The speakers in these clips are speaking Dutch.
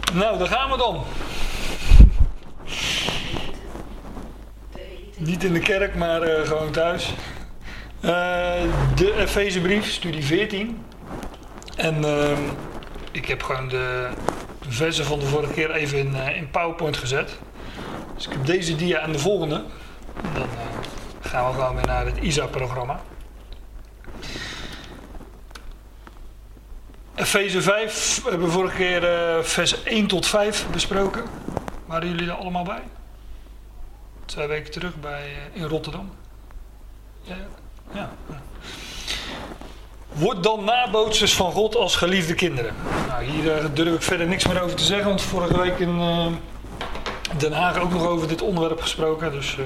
Nou, daar gaan we dan. Niet in de kerk, maar gewoon thuis. De Efezebrief, studie 14. En ik heb gewoon de versen van de vorige keer even in PowerPoint gezet. Dus ik heb deze dia en de volgende. En dan gaan we gewoon weer naar het ISA-programma. Efeze 5 hebben we vorige keer vers 1 tot 5 besproken. Waren jullie er allemaal bij? 2 weken terug in Rotterdam. Ja. Word dan nabootsers van God als geliefde kinderen. Nou, hier durf ik verder niks meer over te zeggen, want vorige week in Den Haag ook nog over dit onderwerp gesproken. Dus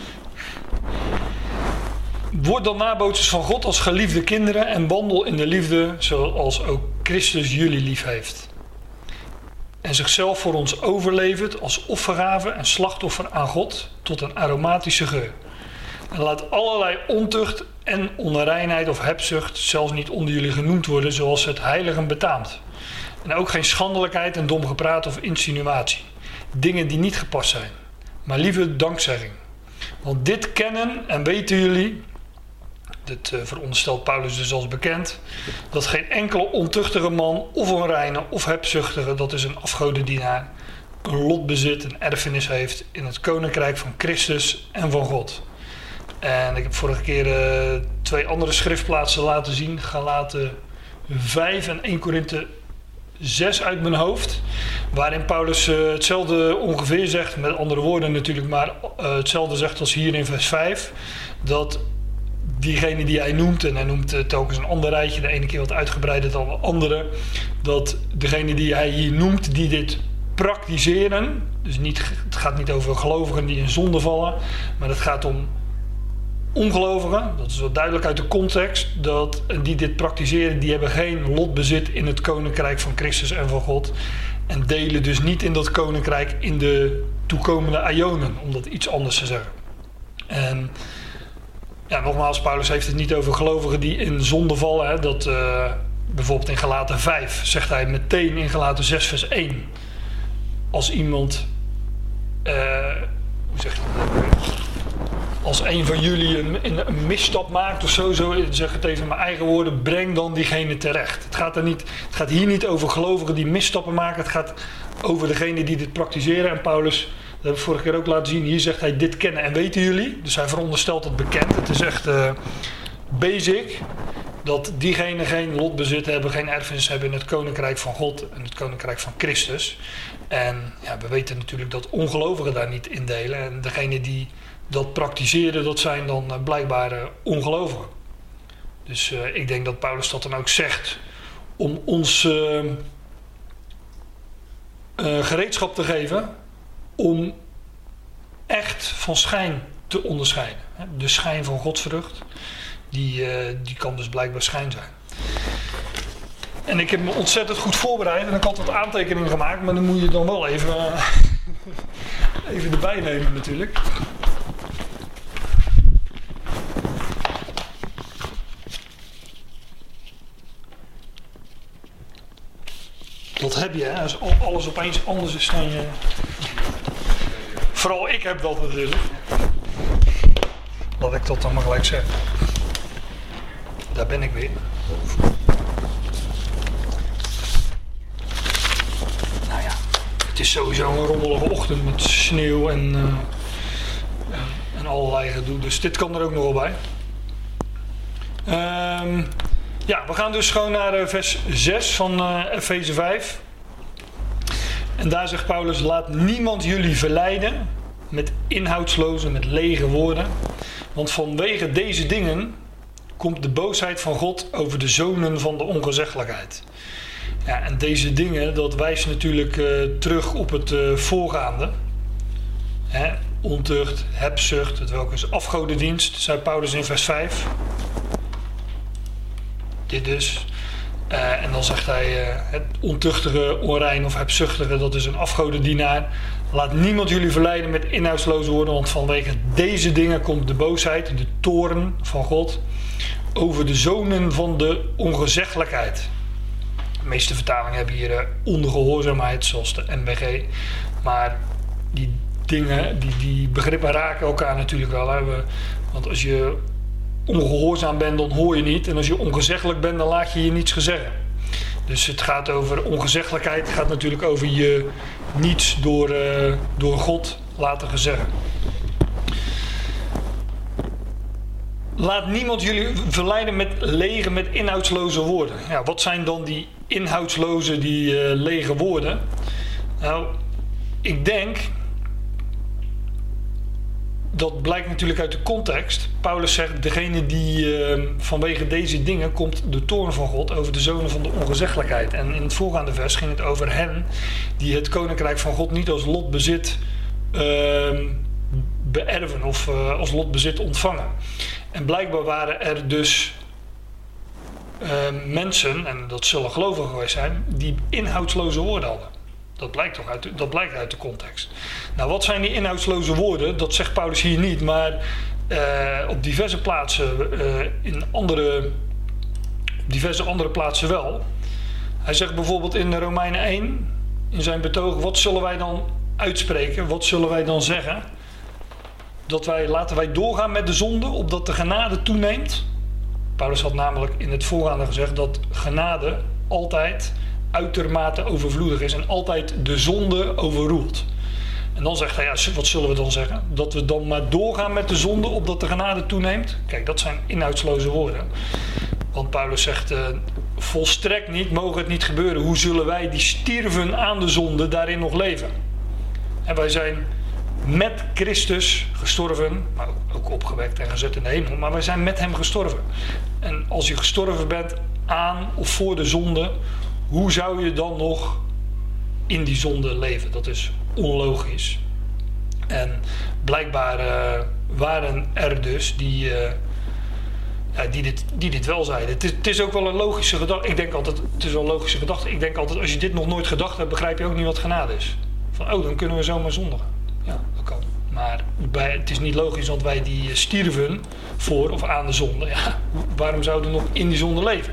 word dan nabootsers van God als geliefde kinderen en wandel in de liefde zoals ook Christus jullie lief heeft. En zichzelf voor ons overlevert als offergave en slachtoffer aan God tot een aromatische geur. En laat allerlei ontucht en onreinheid of hebzucht zelfs niet onder jullie genoemd worden zoals het heiligen betaamt. En ook geen schandelijkheid en dom gepraat of insinuatie. Dingen die niet gepast zijn, maar liever dankzegging. Want dit kennen en weten jullie, dit veronderstelt Paulus dus als bekend, dat geen enkele ontuchtige man of onreine of hebzuchtige, dat is een afgodendienaar, een lot bezit, een erfenis heeft in het koninkrijk van Christus en van God. En ik heb vorige keer 2 andere schriftplaatsen laten zien, Galaten 5 en 1 Korinthe 6 uit mijn hoofd, waarin Paulus hetzelfde ongeveer zegt, met andere woorden natuurlijk, maar hetzelfde zegt als hier in vers 5, dat diegene die hij noemt, en hij noemt telkens een ander rijtje, de ene keer wat uitgebreider dan de andere, dat degene die hij hier noemt, die dit praktiseren, dus het gaat niet over gelovigen die in zonde vallen, maar het gaat om ongelovigen, dat is wel duidelijk uit de context, die dit praktiseren, die hebben geen lotbezit in het koninkrijk van Christus en van God en delen dus niet in dat koninkrijk in de toekomende aionen, om dat iets anders te zeggen. En ja, nogmaals, Paulus heeft het niet over gelovigen die in zonde vallen. Hè, dat bijvoorbeeld in Galaten 5 zegt hij meteen in Galaten 6 vers 1. Als iemand, hoe zeg je dat? Als een van jullie een misstap maakt of zo zeg het even in mijn eigen woorden, breng dan diegene terecht. Het gaat hier niet over gelovigen die misstappen maken. Het gaat over degene die dit praktiseren. En Paulus, dat heb ik vorige keer ook laten zien, hier zegt hij dit kennen en weten jullie. Dus hij veronderstelt het bekend. Het is echt basic dat diegenen geen lotbezit hebben, geen erfenis hebben in het koninkrijk van God en het koninkrijk van Christus. En ja, we weten natuurlijk dat ongelovigen daar niet in delen. En degene die dat praktiseren, dat zijn dan blijkbaar ongelovigen. Dus ik denk dat Paulus dat dan ook zegt om ons gereedschap te geven om echt van schijn te onderscheiden. De schijn van godsvrucht, die kan dus blijkbaar schijn zijn. En ik heb me ontzettend goed voorbereid en ik had wat aantekeningen gemaakt, maar dan moet je dan wel even erbij nemen natuurlijk. Dat heb je, hè? Als alles opeens anders is dan je. Vooral ik heb dat natuurlijk. Laat ik dat dan maar gelijk zeggen. Daar ben ik weer. Nou ja, het is sowieso een rommelige ochtend met sneeuw en allerlei gedoe. Dus dit kan er ook nog wel bij. Ja, we gaan dus gewoon naar vers 6 van Efeze 5. En daar zegt Paulus, laat niemand jullie verleiden met inhoudsloze, met lege woorden. Want vanwege deze dingen komt de boosheid van God over de zonen van de ongezeggelijkheid. Ja, en deze dingen, dat wijst natuurlijk terug op het voorgaande. Hè, ontucht, hebzucht, het welke is afgodendienst, zei Paulus in vers 5. Dit dus. En dan zegt hij, het ontuchtige, onrein of hebzuchtige, dat is een afgodendienaar. Laat niemand jullie verleiden met inhoudsloze woorden, want vanwege deze dingen komt de boosheid, de toorn van God, over de zonen van de ongezeggelijkheid. De meeste vertalingen hebben hier ongehoorzaamheid, zoals de NBG. Maar die dingen, die begrippen raken elkaar natuurlijk wel. Hè? Want als je ongehoorzaam bent, dan hoor je niet. En als je ongezeggelijk bent, dan laat je je niets gezeggen. Dus het gaat over ongezeggelijkheid. Het gaat natuurlijk over je niets door God laten gezeggen. Laat niemand jullie verleiden met inhoudsloze woorden. Ja, wat zijn dan die inhoudsloze, die lege woorden? Nou, ik denk, dat blijkt natuurlijk uit de context. Paulus zegt, degene die vanwege deze dingen komt de toorn van God over de zonen van de ongezeggelijkheid. En in het voorgaande vers ging het over hen die het koninkrijk van God niet als lotbezit beërven of als lotbezit ontvangen. En blijkbaar waren er dus mensen, en dat zullen gelovigen geweest zijn, die inhoudsloze woorden hadden. Dat blijkt uit de context. Nou, wat zijn die inhoudsloze woorden? Dat zegt Paulus hier niet, maar op diverse plaatsen, op diverse andere plaatsen wel. Hij zegt bijvoorbeeld in Romeinen 1, in zijn betoog, wat zullen wij dan uitspreken? Wat zullen wij dan zeggen? Laten wij doorgaan met de zonde, opdat de genade toeneemt. Paulus had namelijk in het voorgaande gezegd dat genade altijd uitermate overvloedig is en altijd de zonde overroelt. En dan zegt hij, ja, wat zullen we dan zeggen? Dat we dan maar doorgaan met de zonde, opdat de genade toeneemt? Kijk, dat zijn inhoudsloze woorden. Want Paulus zegt, volstrekt niet, mogen het niet gebeuren. Hoe zullen wij die stierven aan de zonde daarin nog leven? En wij zijn met Christus gestorven, maar ook opgewekt en gezet in de hemel. Maar wij zijn met hem gestorven. En als je gestorven bent aan of voor de zonde, hoe zou je dan nog in die zonde leven? Dat is onlogisch. En blijkbaar waren er dus die dit wel zeiden. Het is ook wel een logische gedachte. Ik denk altijd, het is wel een logische gedachte. Ik denk altijd, als je dit nog nooit gedacht hebt, begrijp je ook niet wat genade is. Van, dan kunnen we zomaar zondigen. Ja, dat kan. Maar het is niet logisch, want wij die stierven voor of aan de zonde. Ja, waarom zouden we nog in die zonde leven?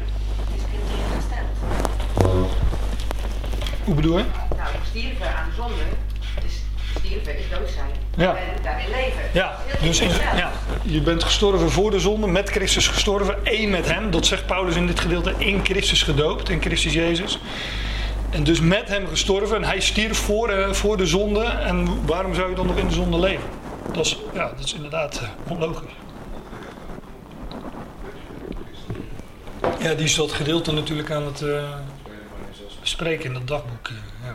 Hoe bedoel je? Nou, stierven aan de zonde. Dus stierven is dood zijn. Ja. En daarin leven. Ja, dus je bent gestorven voor de zonde, met Christus gestorven, één met hem. Dat zegt Paulus in dit gedeelte, in Christus gedoopt, in Christus Jezus. En dus met hem gestorven en hij stierf voor de zonde. En waarom zou je dan nog in de zonde leven? Dat is inderdaad onlogisch. Ja, die is dat gedeelte natuurlijk aan het bespreken in dat dagboek. Ja.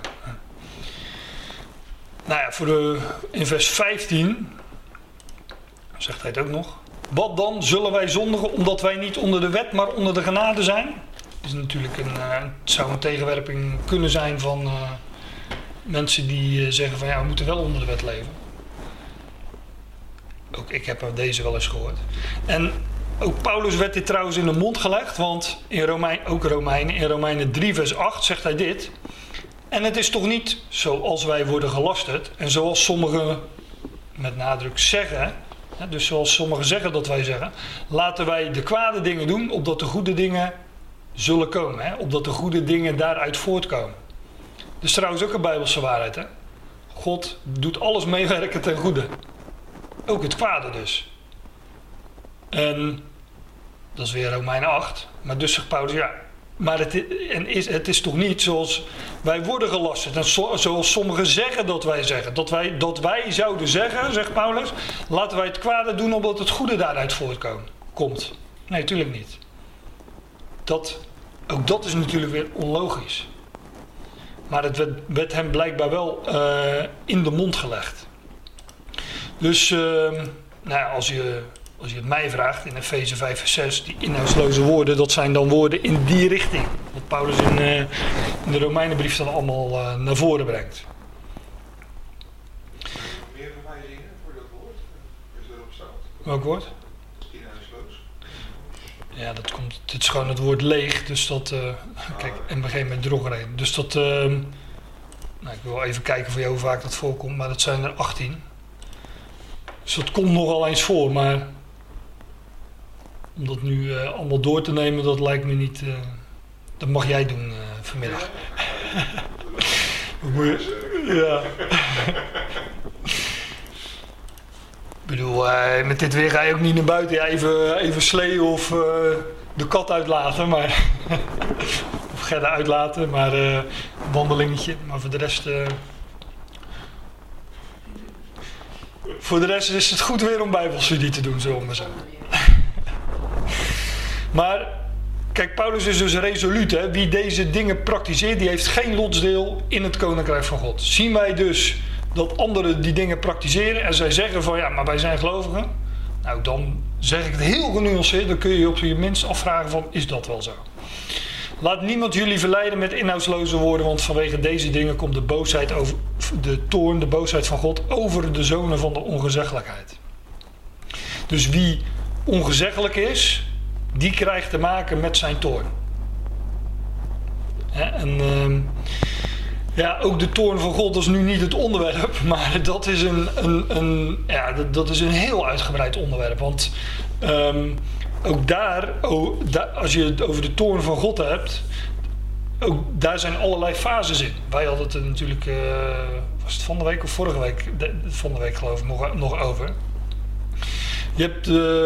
Nou ja, in vers 15 zegt hij het ook nog. Wat dan? Zullen wij zondigen omdat wij niet onder de wet, maar onder de genade zijn? Het is natuurlijk het zou een tegenwerping kunnen zijn van mensen die zeggen van ja, we moeten wel onder de wet leven. Ook ik heb deze wel eens gehoord. En ook Paulus werd dit trouwens in de mond gelegd, want in Romeinen 3 vers 8 zegt hij dit. En het is toch niet zoals wij worden gelasterd en zoals sommigen met nadruk zeggen, dus zoals sommigen zeggen dat wij zeggen, laten wij de kwade dingen doen, opdat de goede dingen zullen komen, opdat de goede dingen daaruit voortkomen. Dat is trouwens ook een Bijbelse waarheid. Hè? God doet alles meewerken ten goede. Ook het kwade dus. En dat is weer Romeinen 8. Maar dus zegt Paulus, ja, maar het is toch niet zoals wij worden gelasterd. En zoals sommigen zeggen dat wij zeggen. Dat wij zouden zeggen, zegt Paulus, laten wij het kwade doen opdat het goede daaruit voortkomt. Nee, natuurlijk niet. Ook dat is natuurlijk weer onlogisch. Maar het werd hem blijkbaar wel in de mond gelegd. Dus als je het mij vraagt, in Efeze 5 vers 6, die inhoudsloze woorden, dat zijn dan woorden in die richting. Wat Paulus in de Romeinenbrief dan allemaal naar voren brengt. Meer verwijzingen voor dat woord? Is erop staat? Welk woord? Inhoudsloos. Ja, het is gewoon het woord leeg, dus dat, kijk, MBG met drogreden. Dus dat, ik wil even kijken voor jou hoe vaak dat voorkomt, maar dat zijn er 18. Dus dat komt nogal eens voor, maar om dat nu allemaal door te nemen, dat lijkt me niet, dat mag jij doen, vanmiddag. Ja. Ik bedoel, met dit weer ga je ook niet naar buiten. Ja, even sleeën of de kat uitlaten. Maar of Gerda uitlaten, maar een wandelingetje. Maar voor de rest... voor de rest is het goed weer om bijbelstudie te doen, zullen we maar zeggen. Maar, kijk, Paulus is dus resoluut. Hè? Wie deze dingen praktiseert, die heeft geen lotsdeel in het koninkrijk van God. Zien wij dus dat anderen die dingen praktiseren en zij zeggen van ja, maar wij zijn gelovigen. Nou, dan zeg ik het heel genuanceerd. Dan kun je op je minst afvragen van, is dat wel zo? Laat niemand jullie verleiden met inhoudsloze woorden, want vanwege deze dingen komt de boosheid over de toorn, de boosheid van God over de zonen van de ongezeggelijkheid. Dus wie ongezeggelijk is, die krijgt te maken met zijn toorn. En ja, ook de toorn van God is nu niet het onderwerp, maar dat is dat is een heel uitgebreid onderwerp. Want ook daar, als je het over de toorn van God hebt, ook daar zijn allerlei fases in. Wij hadden het er natuurlijk, was het van de week of vorige week? Van de week geloof ik nog over. Je hebt,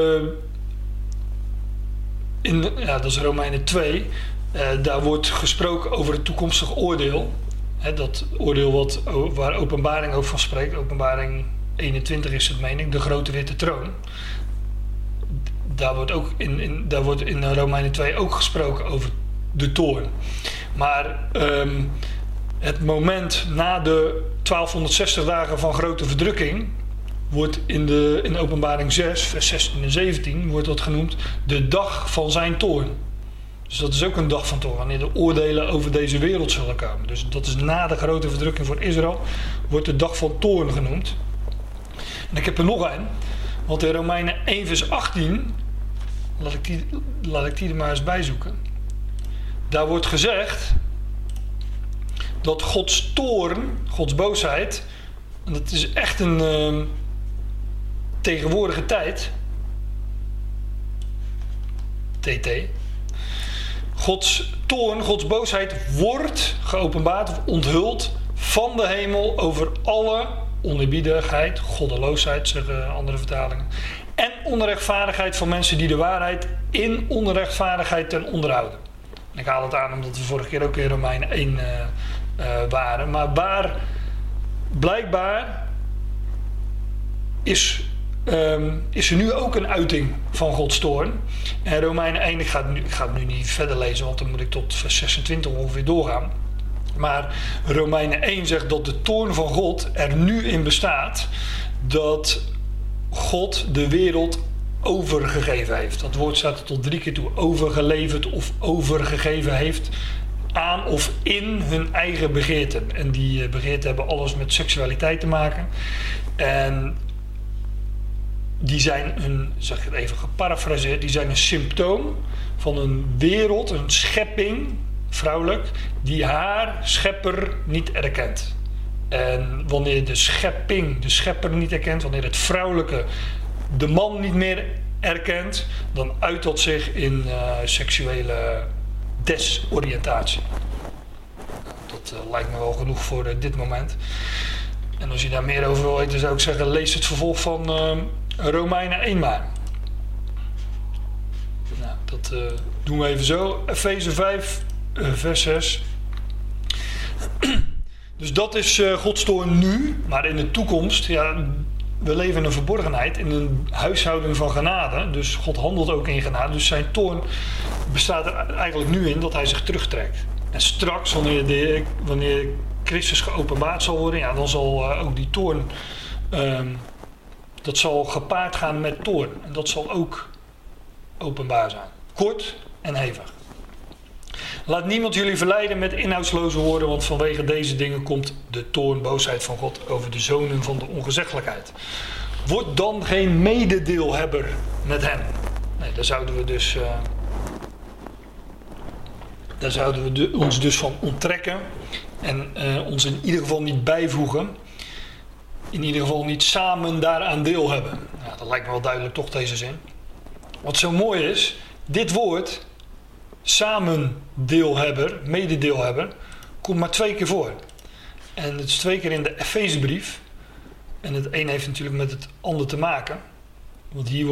dat is Romeinen 2, daar wordt gesproken over het toekomstig oordeel. Dat oordeel waar Openbaring ook van spreekt, Openbaring 21 is het, meen ik, de grote witte troon. Daar wordt in Romeinen 2 ook gesproken over de toorn. Maar het moment na de 1260 dagen van grote verdrukking wordt in Openbaring 6, vers 16 en 17 wordt dat genoemd de dag van zijn toorn. Dus dat is ook een dag van toorn, wanneer de oordelen over deze wereld zullen komen. Dus dat is na de grote verdrukking voor Israël, wordt de dag van toorn genoemd. En ik heb er nog een, want in Romeinen 1 vers 18, laat ik die er maar eens bij zoeken. Daar wordt gezegd dat Gods toorn, Gods boosheid, en dat is echt een tegenwoordige tijd, TT, Gods toorn, Gods boosheid wordt geopenbaard of onthuld van de hemel over alle oneerbiedigheid, goddeloosheid, zeggen andere vertalingen, en onrechtvaardigheid van mensen die de waarheid in onrechtvaardigheid ten onder houden. En ik haal het aan omdat we vorige keer ook in Romeinen 1 waren. Maar waar blijkbaar is er nu ook een uiting van Gods toorn. En Romeinen 1, ik ga het nu niet verder lezen, want dan moet ik tot vers 26 ongeveer doorgaan. Maar Romeinen 1 zegt dat de toorn van God er nu in bestaat dat God de wereld overgegeven heeft. Dat woord staat er tot 3 keer toe. Overgeleverd of overgegeven heeft aan of in hun eigen begeerten. En die begeerten hebben alles met seksualiteit te maken. En die zijn zeg ik het even geparafraseerd, die zijn een symptoom van een wereld, een schepping, vrouwelijk, die haar schepper niet erkent. En wanneer de schepping de schepper niet erkent, wanneer het vrouwelijke de man niet meer erkent, dan uit dat zich in seksuele desoriëntatie. Dat lijkt me wel genoeg voor dit moment. En als je daar meer over wil weten, zou ik zeggen, lees het vervolg van Romeinen 1 maar. Nou, dat doen we even zo. Efeze 5, vers 6. Dus dat is Gods toorn nu, maar in de toekomst, ja, we leven in een verborgenheid, in een huishouding van genade. Dus God handelt ook in genade. Dus zijn toorn bestaat er eigenlijk nu in dat hij zich terugtrekt. En straks, wanneer Christus geopenbaard zal worden, ja, dan zal ook die toorn, dat zal gepaard gaan met toorn. En dat zal ook openbaar zijn. Kort en hevig. Laat niemand jullie verleiden met inhoudsloze woorden, want vanwege deze dingen komt de toorn, boosheid van God over de zonen van de ongezeggelijkheid. Word dan geen mededeelhebber met hen. Nee, daar zouden we ons dus van onttrekken en ons in ieder geval niet bijvoegen. In ieder geval niet samen daaraan deel hebben. Ja, dat lijkt me wel duidelijk toch, deze zin. Wat zo mooi is, dit woord samendeelhebber, mededeelhebber, komt maar 2 keer voor. En het is 2 keer in de Efezebrief. En het een heeft natuurlijk met het ander te maken. Want hier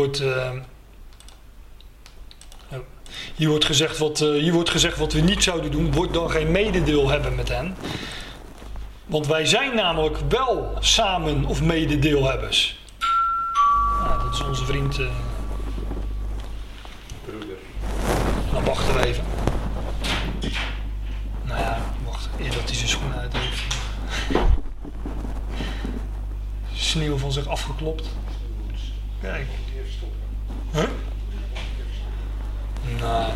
wordt gezegd wat we niet zouden doen, wordt dan geen mededeel hebben met hen. Want wij zijn namelijk wel samen of mededeelhebbers. Dat is onze vriend. Broeder. Dan wachten we even. Nou ja, wacht. Eer dat hij zijn schoenen uit heeft. Sneeuw van zich afgeklopt. Kijk. Die heeft stoppen. Huh? Nou.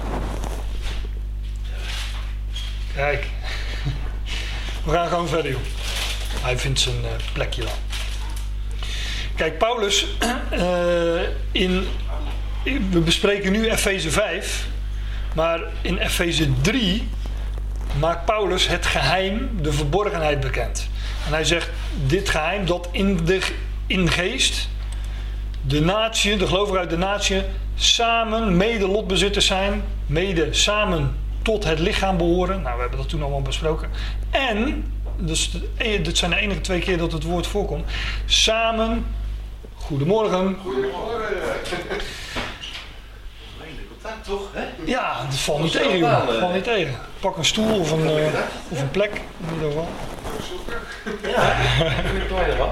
Kijk. We gaan gewoon verder, joh. Hij vindt zijn plekje dan. Kijk, Paulus, we bespreken nu Efeze 5, maar in Efeze 3 maakt Paulus het geheim, de verborgenheid bekend. En hij zegt, dit geheim dat in geest, de natie, de gelovigen uit de natie, samen mede lotbezitters zijn, mede samen tot het lichaam behoren. Nou, we hebben dat toen allemaal besproken. En, dus dit zijn de enige 2 keer dat het woord voorkomt, samen, goedemorgen. Goedemorgen. Contact toch, hè? Ja, dat valt niet tegen, jongen. Dat valt niet tegen. Pak een stoel of een plek, in ieder geval. Zoeken. Ja, ik doe je wat.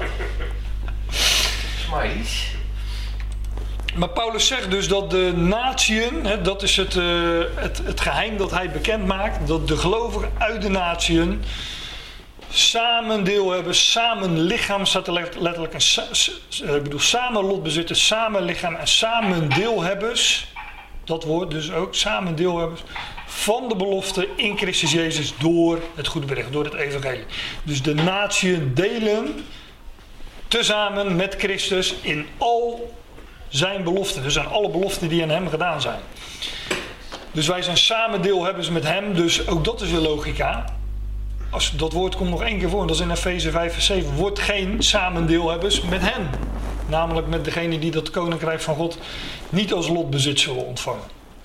Smileys. Maar Paulus zegt dus dat de natieën, dat is het geheim dat hij bekend maakt, dat de gelovigen uit de natieën samen deel hebben, samen lichaam, staat er letterlijk, samen lotbezitters, samen lichaam en samen deelhebbers, dat woord dus ook, samen deelhebbers van de belofte in Christus Jezus door het goede bericht, door het evangelie. Dus de natieën delen tezamen met Christus in al zijn beloften. Dus aan alle beloften die aan hem gedaan zijn. Dus wij zijn samen deelhebbers met hem. Dus ook dat is weer logica. Dat woord komt nog 1 keer voor. Dat is in Efeze 5 vers 7. Wordt geen samen deelhebbers met hen. Namelijk met degene die dat koninkrijk van God niet als lotbezit zullen ontvangen.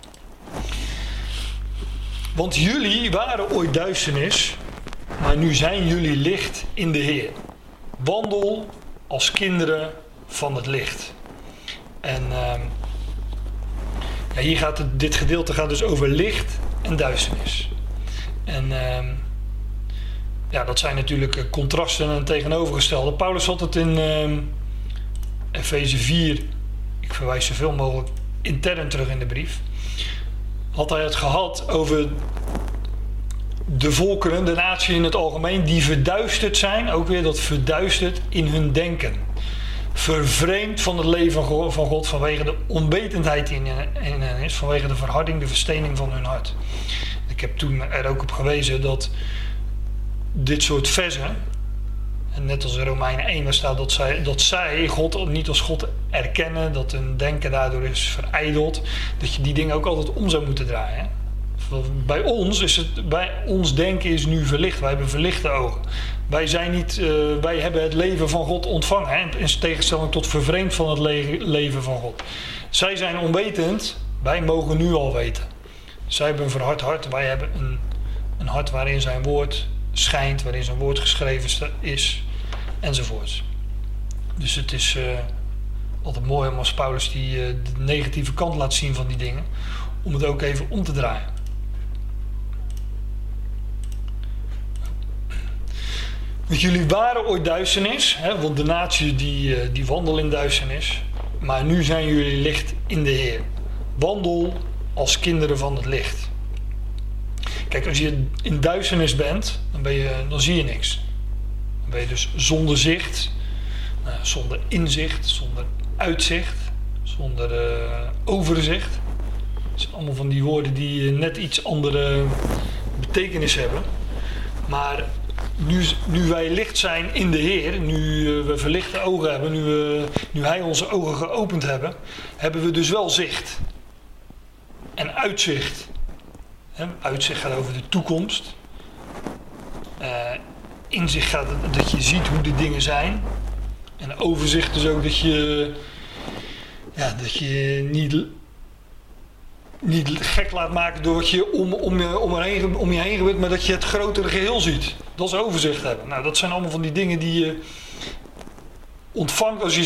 Want jullie waren ooit duisternis. Maar nu zijn jullie licht in de Heer. Wandel als kinderen van het licht. En hier gaat dit gedeelte gaat dus over licht en duisternis. En dat zijn natuurlijk contrasten en tegenovergestelde. Paulus had het in Efeze 4, ik verwijs zoveel mogelijk intern terug in de brief, had hij het gehad over de volkeren, de natie in het algemeen, die verduisterd zijn, ook weer dat verduisterd in hun denken. Vervreemd van het leven van God vanwege de onwetendheid die in hen is, vanwege de verharding, de verstening van hun hart. Ik heb toen er ook op gewezen dat dit soort versen, en net als in Romeinen 1 waar staat dat zij God niet als God erkennen, dat hun denken daardoor is verijdeld, dat je die dingen ook altijd om zou moeten draaien. Bij ons denken is nu verlicht. Wij hebben verlichte ogen. Wij hebben het leven van God ontvangen. Hè, in tegenstelling tot vervreemd van het leven van God. Zij zijn onwetend. Wij mogen nu al weten. Zij hebben een verhard hart. Wij hebben een hart waarin zijn woord schijnt. Waarin zijn woord geschreven is. Enzovoorts. Dus het is altijd mooi om als Paulus de negatieve kant laat zien van die dingen. Om het ook even om te draaien. Want jullie waren ooit duisternis, want de natie die wandelt in duisternis. Maar nu zijn jullie licht in de Heer. Wandel als kinderen van het licht. Kijk, als je in duisternis bent, dan zie je niks. Dan ben je dus zonder zicht, zonder inzicht, zonder uitzicht, zonder overzicht. Dat zijn allemaal van die woorden die net iets andere betekenis hebben. Maar nu wij licht zijn in de Heer, nu we verlichte ogen hebben, nu Hij onze ogen geopend hebben we dus wel zicht. En uitzicht. Uitzicht gaat over de toekomst. Inzicht gaat dat je ziet hoe de dingen zijn. En overzicht is ook dat je niet niet gek laat maken door wat je om je heen gebeurt, maar dat je het grotere geheel ziet. Dat is overzicht hebben. Nou, dat zijn allemaal van die dingen die je ontvangt als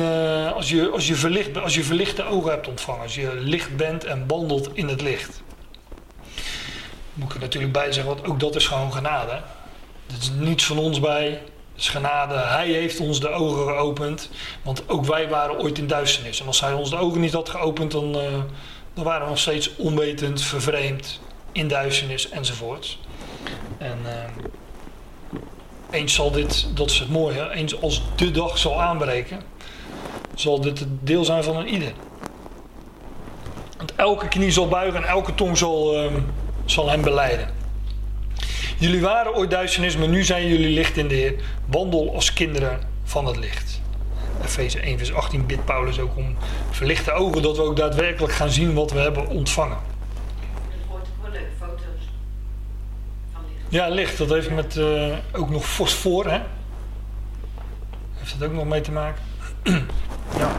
je verlichte ogen hebt ontvangen. Als je licht bent en wandelt in het licht. Moet ik er natuurlijk bij zeggen, want ook dat is gewoon genade. Er is niets van ons bij. Het is genade. Hij heeft ons de ogen geopend. Want ook wij waren ooit in duisternis. En als hij ons de ogen niet had geopend, dan waren we nog steeds onwetend, vervreemd, in duisternis enzovoorts. En eens zal dit, dat is het mooie, eens als de dag zal aanbreken, zal dit het deel zijn van een ieder. Want elke knie zal buigen en elke tong zal hem belijden. Jullie waren ooit duisternis, maar nu zijn jullie licht in de Heer. Wandel als kinderen van het licht. Efeze 1 vers 18 bidt Paulus ook om verlichte ogen, dat we ook daadwerkelijk gaan zien wat we hebben ontvangen. Het wordt ook wel leuk, foto's van licht. Ja, licht, dat heeft met ook nog fosfor, hè? Heeft dat ook nog mee te maken? Ja.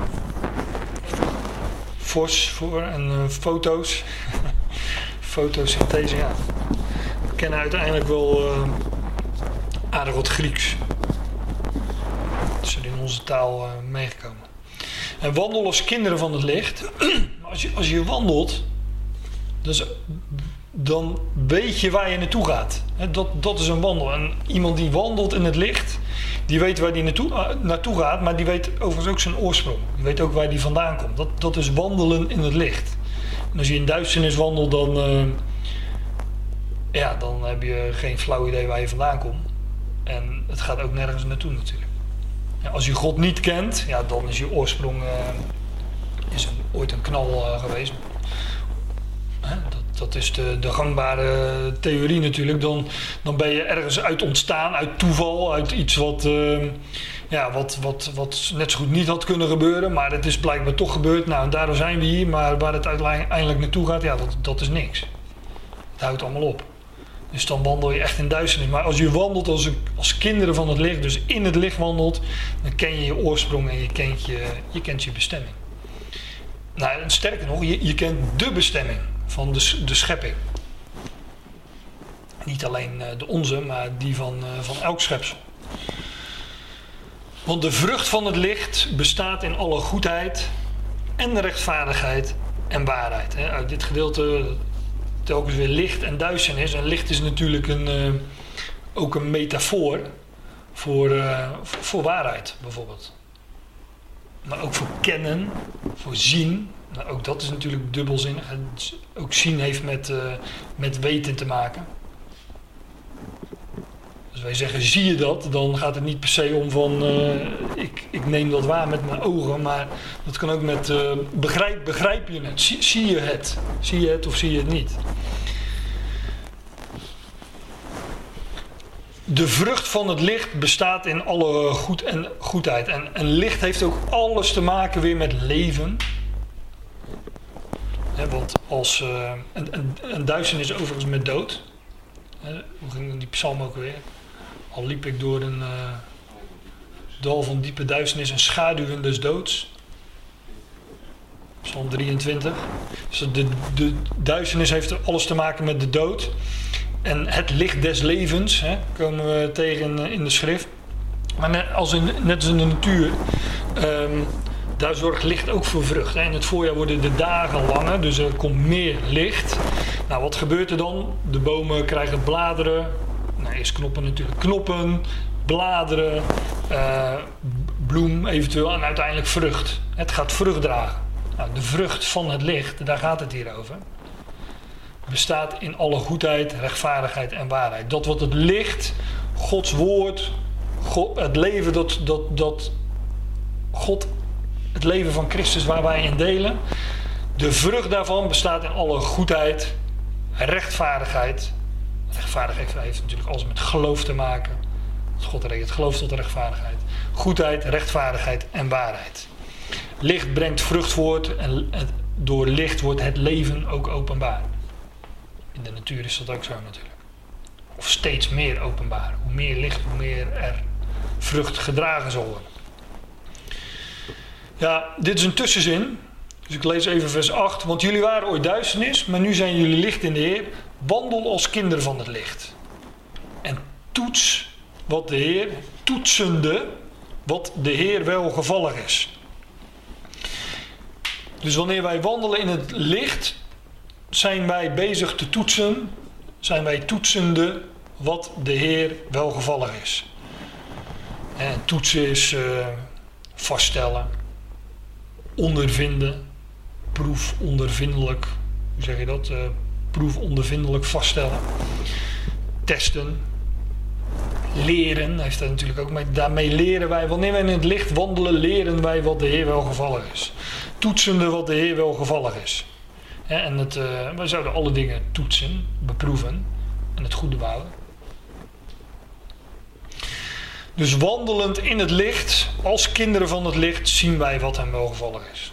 Fosfor en foto's. Fotosynthese, ja. We kennen uiteindelijk wel aardig wat Grieks. Dat is er in onze taal meegekomen. En wandel als kinderen van het licht. Als je wandelt, dan weet je waar je naartoe gaat. Dat is een wandel. En iemand die wandelt in het licht, die weet waar die naartoe gaat, maar die weet overigens ook zijn oorsprong. Die weet ook waar die vandaan komt. Dat is wandelen in het licht. En als je in duisternis wandelt, dan heb je geen flauw idee waar je vandaan komt. En het gaat ook nergens naartoe natuurlijk. Ja, als je God niet kent, ja, dan is je oorsprong ooit een knal geweest. Dat is de gangbare theorie natuurlijk. Dan ben je ergens uit ontstaan, uit toeval, uit iets wat net zo goed niet had kunnen gebeuren. Maar het is blijkbaar toch gebeurd. Nou, en daardoor zijn we hier. Maar waar het uiteindelijk naartoe gaat, ja, dat is niks. Het houdt allemaal op. Dus dan wandel je echt in duisternis. Maar als je wandelt als kinderen van het licht, dus in het licht wandelt, dan ken je je oorsprong en je kent je bestemming. Nou, en sterker nog, je kent de bestemming van de schepping. Niet alleen de onze, maar die van elk schepsel. Want de vrucht van het licht bestaat in alle goedheid en rechtvaardigheid en waarheid. Uit dit gedeelte telkens weer licht en duisternis. En licht is natuurlijk ook een metafoor voor waarheid bijvoorbeeld. Maar ook voor kennen, voor zien. Nou, ook dat is natuurlijk dubbelzinnig. Ook zien heeft met weten te maken. Als wij zeggen, zie je dat? Dan gaat het niet per se om van, ik neem dat waar met mijn ogen. Maar dat kan ook met, begrijp je het? Zie je het? Zie je het of zie je het niet? De vrucht van het licht bestaat in alle goedheid. En licht heeft ook alles te maken weer met leven. Want als een duisternis overigens met dood. Hoe ging die psalm ook weer? Al liep ik door een dal van diepe duisternis en schaduwen des doods. Psalm 23. Dus de duisternis heeft alles te maken met de dood. En het licht des levens komen we tegen in de schrift. Maar net als in de natuur, daar zorgt licht ook voor vrucht. In het voorjaar worden de dagen langer, dus er komt meer licht. Nou, wat gebeurt er dan? De bomen krijgen bladeren. Nou, eerst knoppen natuurlijk. Knoppen, bladeren, bloem eventueel en uiteindelijk vrucht. Het gaat vrucht dragen. Nou, de vrucht van het licht, daar gaat het hier over. Bestaat in alle goedheid, rechtvaardigheid en waarheid. Dat wat het licht, Gods woord, het leven dat God, het leven van Christus waar wij in delen. De vrucht daarvan bestaat in alle goedheid, rechtvaardigheid. Rechtvaardigheid heeft natuurlijk alles met geloof te maken. God rekent geloof tot de rechtvaardigheid. Goedheid, rechtvaardigheid en waarheid. Licht brengt vrucht voort en door licht wordt het leven ook openbaar. In de natuur is dat ook zo natuurlijk. Of steeds meer openbaar. Hoe meer licht, hoe meer er vrucht gedragen zal worden. Ja, dit is een tussenzin. Dus ik lees even vers 8. Want jullie waren ooit duisternis, maar nu zijn jullie licht in de Heer. Wandel als kinderen van het licht. En toets wat de Heer, toetsende wat de Heer welgevallig is. Dus wanneer wij wandelen in het licht, zijn wij bezig te toetsen, zijn wij toetsende wat de Heer welgevallig is. En toetsen is vaststellen, ondervinden, proefondervindelijk, hoe zeg je dat? Proefondervindelijk vaststellen, testen, leren, heeft dat natuurlijk ook mee. Daarmee leren wij, wanneer wij in het licht wandelen, leren wij wat de Heer welgevallig is. Toetsende wat de Heer welgevallig is. En wij zouden alle dingen toetsen, beproeven en het goede behouden. Dus wandelend in het licht, als kinderen van het licht, zien wij wat hem welgevallig is.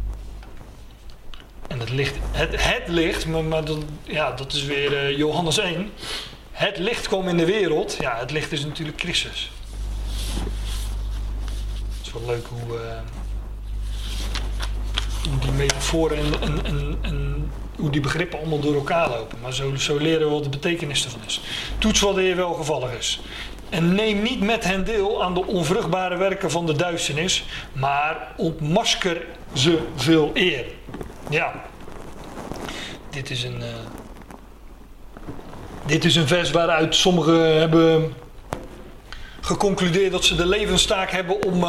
En het licht, het licht, maar dat is weer Johannes 1. Het licht kwam in de wereld. Ja, het licht is natuurlijk Christus. Het is wel leuk hoe die metaforen en hoe die begrippen allemaal door elkaar lopen. Maar zo leren we wat de betekenis ervan is. Toets wat de Heer welgevallig is. En neem niet met hen deel aan de onvruchtbare werken van de duisternis, maar ontmasker ze veel eer. Ja, dit is een vers waaruit sommigen hebben geconcludeerd dat ze de levenstaak hebben om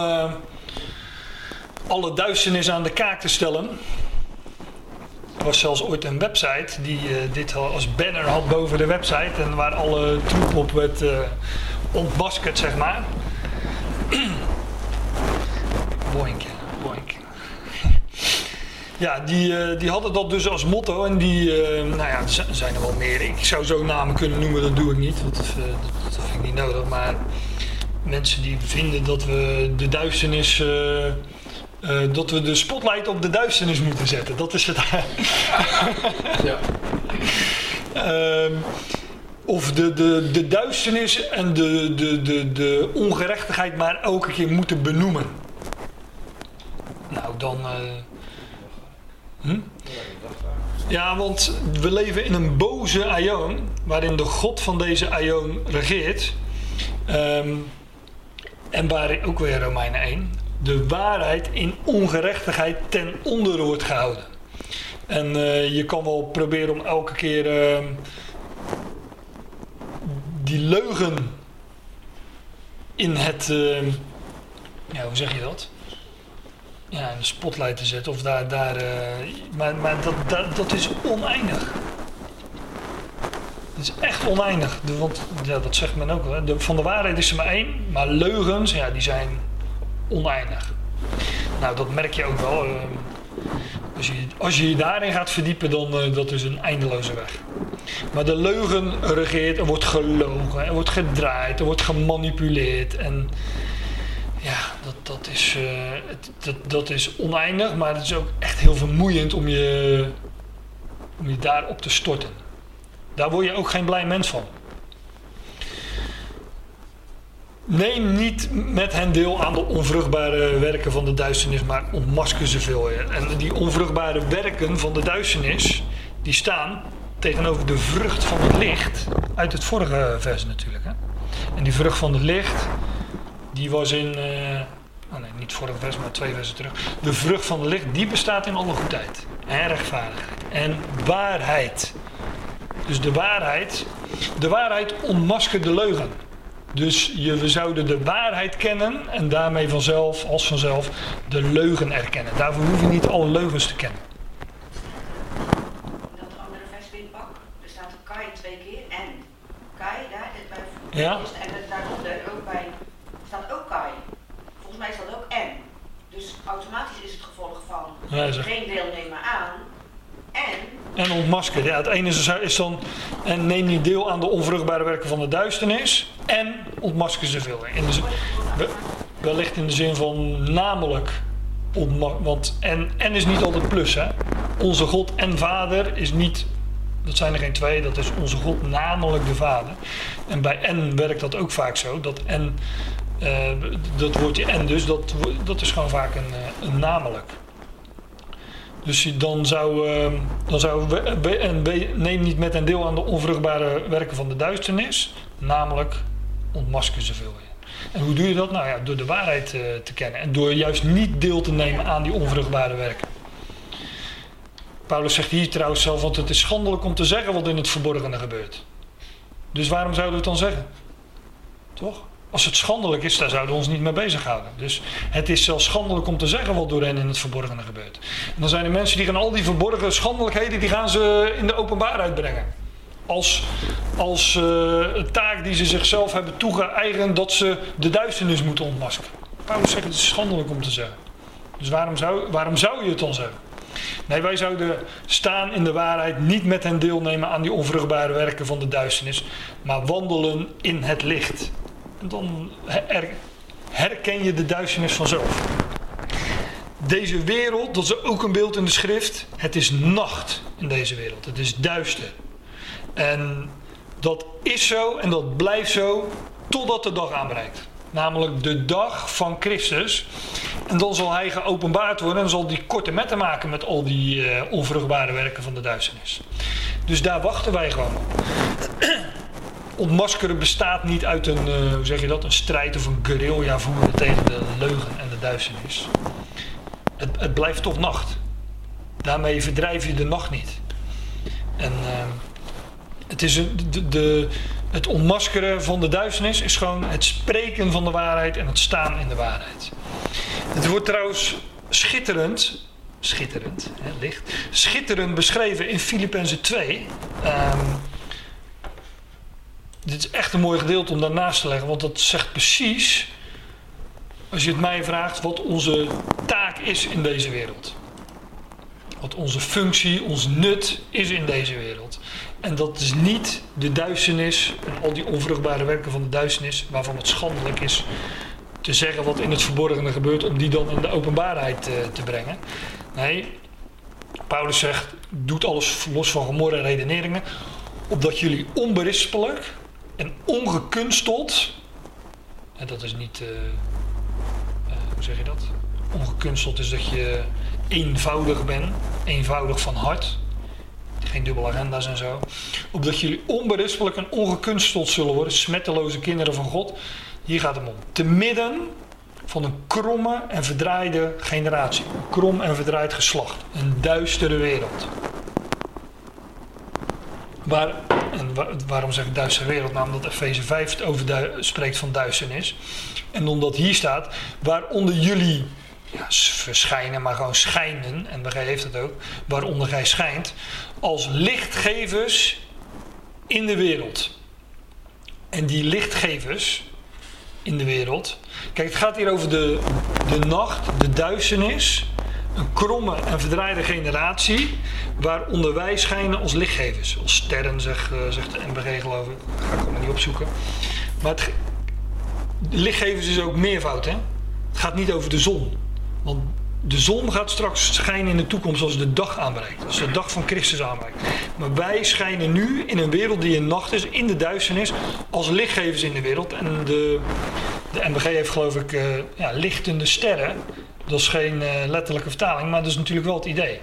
alle duisternis aan de kaak te stellen. Er was zelfs ooit een website die dit als banner had boven de website en waar alle troep op werd ontmaskerd, zeg maar. Boink, boink. Ja, die hadden dat dus als motto en er zijn er wel meer. Ik zou zo namen kunnen noemen, dat doe ik niet, want dat vind ik niet nodig. Maar mensen die vinden dat we de duisternis, dat we de spotlight op de duisternis moeten zetten. Dat is het. Ja. Of de duisternis en de ongerechtigheid maar elke keer moeten benoemen. Nou, dan... Ja, want we leven in een boze aion, waarin de God van deze aion regeert. En waar ook weer Romeinen 1, de waarheid in ongerechtigheid ten onder wordt gehouden. En je kan wel proberen om elke keer die leugen in het, hoe zeg je dat? Ja, in de spotlight te zetten of maar dat is oneindig. Dat is echt oneindig. Want ja, dat zegt men ook wel. Van de waarheid is er maar één, maar leugens, ja, die zijn oneindig. Nou, dat merk je ook wel. Als je je daarin gaat verdiepen, dan dat is een eindeloze weg. Maar de leugen regeert, er wordt gelogen, er wordt gedraaid, er wordt gemanipuleerd. En ja, dat is oneindig, maar het is ook echt heel vermoeiend om je daarop te storten. Daar word je ook geen blij mens van. Neem niet met hen deel aan de onvruchtbare werken van de duisternis, maar ontmasker ze veel. En die onvruchtbare werken van de duisternis, die staan tegenover de vrucht van het licht, uit het vorige vers natuurlijk. Hè? En die vrucht van het licht, die was in, niet vorige vers, maar 2 versen terug. De vrucht van het licht, die bestaat in alle goedheid en rechtvaardigheid en waarheid. Dus de waarheid ontmaskert de leugen. Dus we zouden de waarheid kennen en daarmee vanzelf de leugen erkennen. Daarvoor hoef je niet alle leugens te kennen. Dat andere vers weer pak, er staat Kai 2 keer en. Kai, daar, dit bij ja. En daaronder ook bij, staat ook Kai. Volgens mij staat ook en. Dus automatisch is het gevolg van geen deelnemen aan en ontmaskeren. Ja, het ene is dan en neem niet deel aan de onvruchtbare werken van de duisternis en ontmasker ze veel. Wellicht in de zin van namelijk, want en is niet altijd plus. Hè? Onze God en Vader is niet, dat zijn er geen twee, dat is onze God namelijk de Vader. En bij en werkt dat ook vaak zo, dat en, dat woordje en dus, dat is gewoon vaak een namelijk. Dus dan zou neem niet met hen deel aan de onvruchtbare werken van de duisternis, namelijk ontmasker ze veel. En hoe doe je dat? Nou ja, door de waarheid te kennen en door juist niet deel te nemen aan die onvruchtbare werken. Paulus zegt hier trouwens zelf, want het is schandelijk om te zeggen wat in het verborgene gebeurt. Dus waarom zouden we het dan zeggen? Toch? Als het schandelijk is, daar zouden we ons niet mee bezighouden. Dus het is zelfs schandelijk om te zeggen wat door hen in het verborgene gebeurt. En dan zijn er mensen die gaan al die verborgen schandelijkheden, die gaan ze in de openbaarheid brengen. Als taak die ze zichzelf hebben toegeëigend dat ze de duisternis moeten ontmaskeren. Paulus zegt het is schandelijk om te zeggen. Dus waarom zou je het dan zeggen? Nee, wij zouden staan in de waarheid, niet met hen deelnemen aan die onvruchtbare werken van de duisternis, maar wandelen in het licht. En dan herken je de duisternis vanzelf. Deze wereld, dat is ook een beeld in de schrift, het is nacht in deze wereld. Het is duister. En dat is zo en dat blijft zo totdat de dag aanbreekt. Namelijk de dag van Christus. En dan zal hij geopenbaard worden en zal die korte metten maken met al die onvruchtbare werken van de duisternis. Dus daar wachten wij gewoon op. Ontmaskeren bestaat niet uit een strijd of een guerrilla voeren tegen de leugen en de duisternis. Het blijft toch nacht. Daarmee verdrijf je de nacht niet. En het is het ontmaskeren van de duisternis is gewoon het spreken van de waarheid en het staan in de waarheid. Het wordt trouwens schitterend, licht, schitterend beschreven in Filippenzen 2. Dit is echt een mooi gedeelte om daarnaast te leggen, want dat zegt precies, als je het mij vraagt, wat onze taak is in deze wereld. Wat onze functie, ons nut is in deze wereld. En dat is niet de duisternis en al die onvruchtbare werken van de duisternis, waarvan het schandelijk is te zeggen wat in het verborgene gebeurt, om die dan in de openbaarheid te brengen. Nee, Paulus zegt, doet alles los van gemor en redeneringen, opdat jullie onberispelijk en ongekunsteld, en dat is niet, hoe zeg je dat? Ongekunsteld is dat je eenvoudig bent, eenvoudig van hart, geen dubbele agenda's en zo, opdat jullie onberispelijk en ongekunsteld zullen worden, smetteloze kinderen van God. Hier gaat het om. Te midden van een kromme en verdraaide generatie. Een krom en verdraaid geslacht. Een duistere wereld. Waarom zeg ik duistere wereld? Nou, omdat Efeze 5 spreekt van duisternis. En omdat hier staat, waaronder jullie verschijnen, maar gewoon schijnen. En bij gij heeft het ook. Waaronder gij schijnt. Als lichtgevers in de wereld. En die lichtgevers in de wereld. Kijk, het gaat hier over de nacht, de duisternis. Een kromme en verdraaide generatie. Waaronder wij schijnen als lichtgevers. Als sterren, zegt de NBG geloof ik. Dat ga ik gewoon niet opzoeken. Maar de lichtgevers is ook meervoud, hè. Het gaat niet over de zon. Want de zon gaat straks schijnen in de toekomst als de dag aanbreekt. Als de dag van Christus aanbreekt. Maar wij schijnen nu in een wereld die in nacht is, in de duisternis, als lichtgevers in de wereld. En de NBG heeft geloof ik lichtende sterren. Dat is geen letterlijke vertaling, maar dat is natuurlijk wel het idee.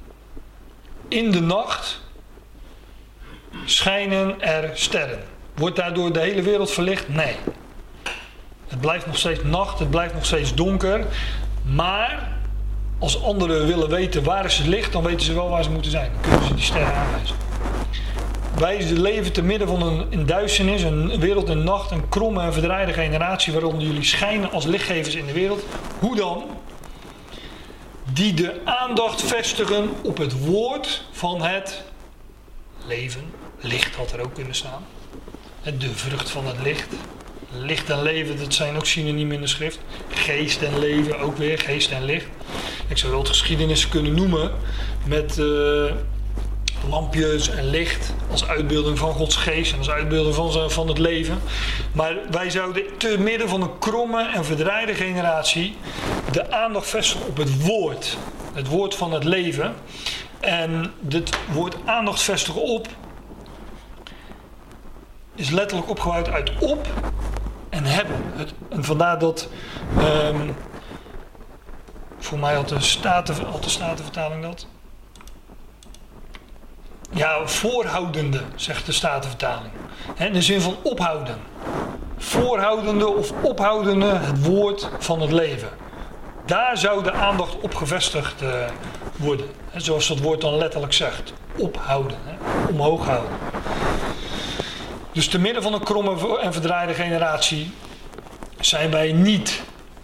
In de nacht schijnen er sterren. Wordt daardoor de hele wereld verlicht? Nee. Het blijft nog steeds nacht, het blijft nog steeds donker. Maar als anderen willen weten waar is het licht, dan weten ze wel waar ze moeten zijn. Dan kunnen ze die sterren aanwijzen. Wij leven te midden van een duisternis, een wereld in nacht, een kromme en verdraaide generatie waaronder jullie schijnen als lichtgevers in de wereld. Hoe dan? Die de aandacht vestigen op het woord van het leven. Licht had er ook kunnen staan. De vrucht van het licht. Licht en leven, dat zijn ook synoniemen in de schrift. Geest en leven, ook weer geest en licht. Ik zou wel het geschiedenis kunnen noemen met lampjes en licht als uitbeelding van Gods geest en als uitbeelding van het leven. Maar wij zouden te midden van een kromme en verdraaide generatie de aandacht vestigen op het woord van het leven. En dit woord aandacht vestigen op is letterlijk opgebouwd uit op en hebben. En vandaar dat Voor mij had de Statenvertaling dat. Ja, voorhoudende, zegt de Statenvertaling. In de zin van ophouden. Voorhoudende of ophoudende het woord van het leven. Daar zou de aandacht op gevestigd worden. Zoals dat woord dan letterlijk zegt. Ophouden, omhoog houden. Dus te midden van een kromme en verdraaide generatie zijn wij niet...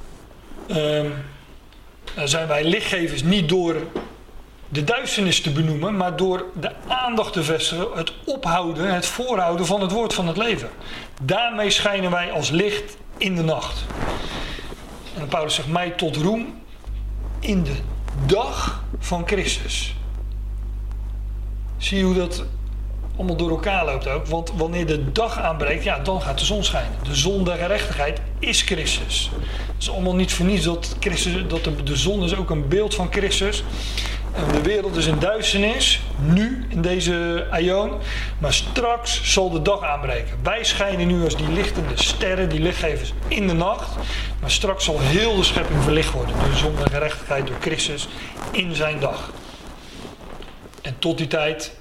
zijn wij lichtgevers niet door de duisternis te benoemen, maar door de aandacht te vestigen, het ophouden, het voorhouden van het woord van het leven. Daarmee schijnen wij als licht in de nacht. En Paulus zegt mij tot roem in de dag van Christus. Zie je hoe dat allemaal door elkaar loopt ook? Want wanneer de dag aanbreekt, ja, dan gaat de zon schijnen. De zon der gerechtigheid is Christus. Het is allemaal niet voor niets dat de zon is ook een beeld van Christus. En de wereld is in duisternis, nu in deze aion, maar straks zal de dag aanbreken. Wij schijnen nu als die lichtende sterren, die lichtgevers in de nacht, maar straks zal heel de schepping verlicht worden door de zon der gerechtigheid, door Christus in zijn dag. En tot die tijd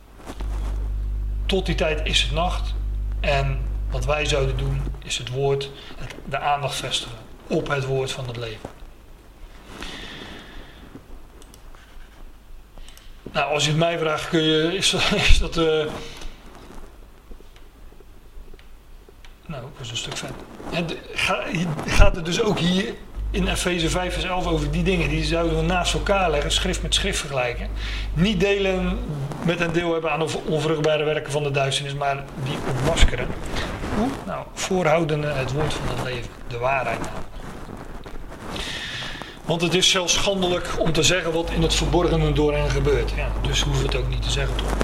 is het nacht en wat wij zouden doen is het woord, de aandacht vestigen op het woord van het leven. Nou, als je het mij vraagt, is dat nou, dat is een stuk vet. Gaat het dus ook hier in Efeze 5 vers 11 over die dingen, die zouden we naast elkaar leggen, schrift met schrift vergelijken. Niet delen met een deel hebben aan de onvruchtbare werken van de duisternis, maar die ontmaskeren. Hoe? Nou, voorhoudende het woord van het leven, de waarheid namelijk. Want het is zelfs schandelijk om te zeggen wat in het verborgene door hen gebeurt. Ja, dus hoeven we het ook niet te zeggen, toch?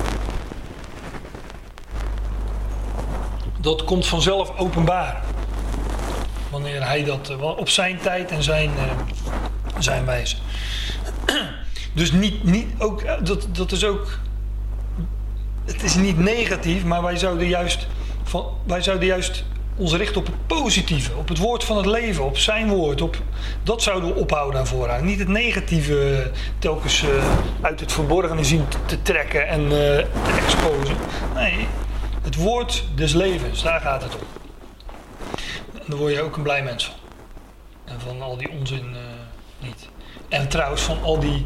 Dat komt vanzelf openbaar. Wanneer hij dat op zijn tijd en zijn wijze. Dus niet ook, dat is ook, het is niet negatief, maar wij zouden juist ons richten op het positieve, op het woord van het leven, op zijn woord. Dat zouden we ophouden en voorhouden. Niet het negatieve telkens uit het verborgene zien te trekken en te exposen. Nee, het woord des levens, daar gaat het om. En daar word je ook een blij mens van. En van al die onzin niet. En trouwens van al die...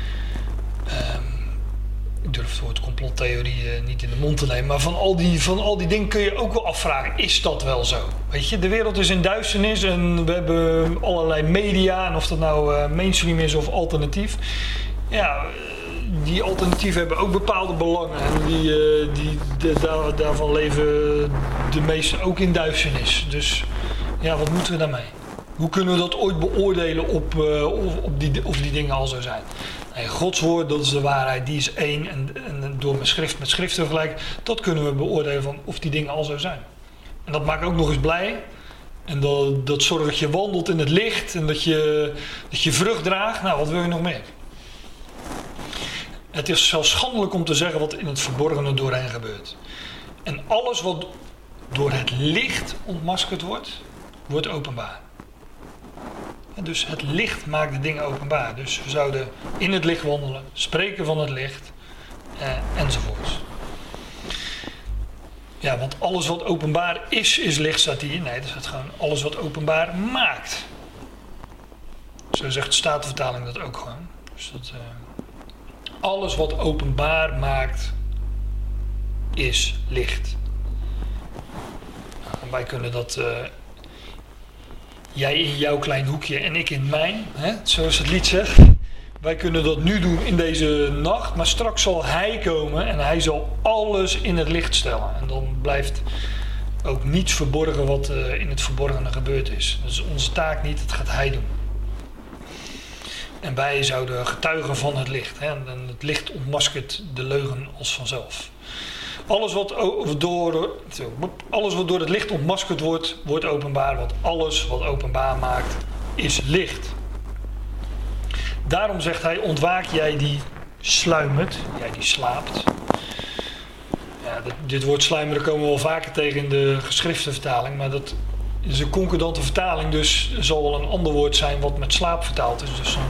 ik durf het woord complottheorie niet in de mond te nemen, maar van al die dingen kun je ook wel afvragen, is dat wel zo? Weet je, de wereld is in duisternis en we hebben allerlei media, en of dat nou mainstream is of alternatief. Ja, die alternatieven hebben ook bepaalde belangen en daarvan leven de meesten ook in duisternis. Dus ja, wat moeten we daarmee? Hoe kunnen we dat ooit beoordelen of die dingen al zo zijn? Nee, Gods woord, dat is de waarheid, die is één. En door met schrift te vergelijken, dat kunnen we beoordelen van of die dingen al zo zijn. En dat maakt ook nog eens blij. En dat zorgt dat je wandelt in het licht en dat je vrucht draagt. Nou, wat wil je nog meer? Het is zelfs schandelijk om te zeggen wat in het verborgene door hen gebeurt. En alles wat door het licht ontmaskerd wordt, wordt openbaar. En dus het licht maakt de dingen openbaar. Dus we zouden in het licht wandelen, spreken van het licht, enzovoorts. Ja, want alles wat openbaar is licht, staat hier. Nee, dat is gewoon alles wat openbaar maakt. Zo zegt de Statenvertaling dat ook gewoon. Dus alles wat openbaar maakt, is licht. Nou, wij kunnen dat... jij in jouw klein hoekje en ik in mijn, zoals het lied zegt. Wij kunnen dat nu doen in deze nacht, maar straks zal hij komen en hij zal alles in het licht stellen. En dan blijft ook niets verborgen wat in het verborgene gebeurd is. Dat is onze taak niet, dat gaat hij doen. En wij zouden getuigen van het licht. En het licht ontmaskert de leugen als vanzelf. Alles wat door het licht ontmaskerd wordt, wordt openbaar. Want alles wat openbaar maakt, is licht. Daarom zegt hij, ontwaak jij die sluimert, jij die slaapt. Ja, dit woord sluimeren komen we wel vaker tegen in de geschriftenvertaling. Maar dat is een concordante vertaling, dus er zal wel een ander woord zijn wat met slaap vertaald is. Dus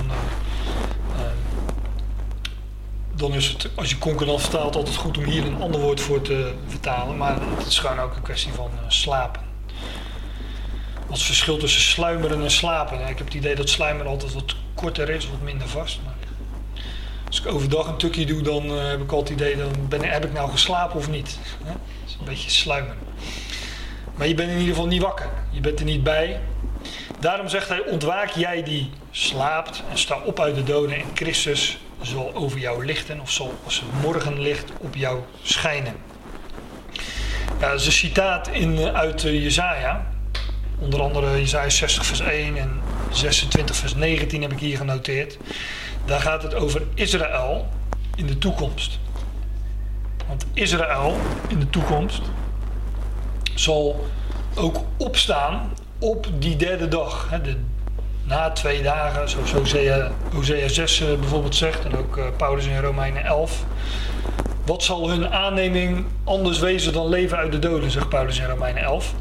dan is het, als je concordant vertaalt, altijd goed om hier een ander woord voor te vertalen. Maar het is gewoon ook een kwestie van slapen. Wat is het verschil tussen sluimeren en slapen? Ik heb het idee dat sluimeren altijd wat korter is, wat minder vast. Maar als ik overdag een tukje doe, dan heb ik altijd het idee, heb ik nou geslapen of niet? Dat is een beetje sluimeren. Maar je bent in ieder geval niet wakker. Je bent er niet bij. Daarom zegt hij, ontwaak jij die slaapt en sta op uit de doden en Christus zal over jou lichten of zal als het morgenlicht op jou schijnen. Ja, dat is een citaat uit Jesaja. Onder andere Jesaja 60 vers 1 en 26 vers 19 heb ik hier genoteerd. Daar gaat het over Israël in de toekomst. Want Israël in de toekomst zal ook opstaan op die derde dag. Na 2 dagen, zoals Hosea 6 bijvoorbeeld zegt, en ook Paulus in Romeinen 11. Wat zal hun aanneming anders wezen dan leven uit de doden, zegt Paulus in Romeinen 11.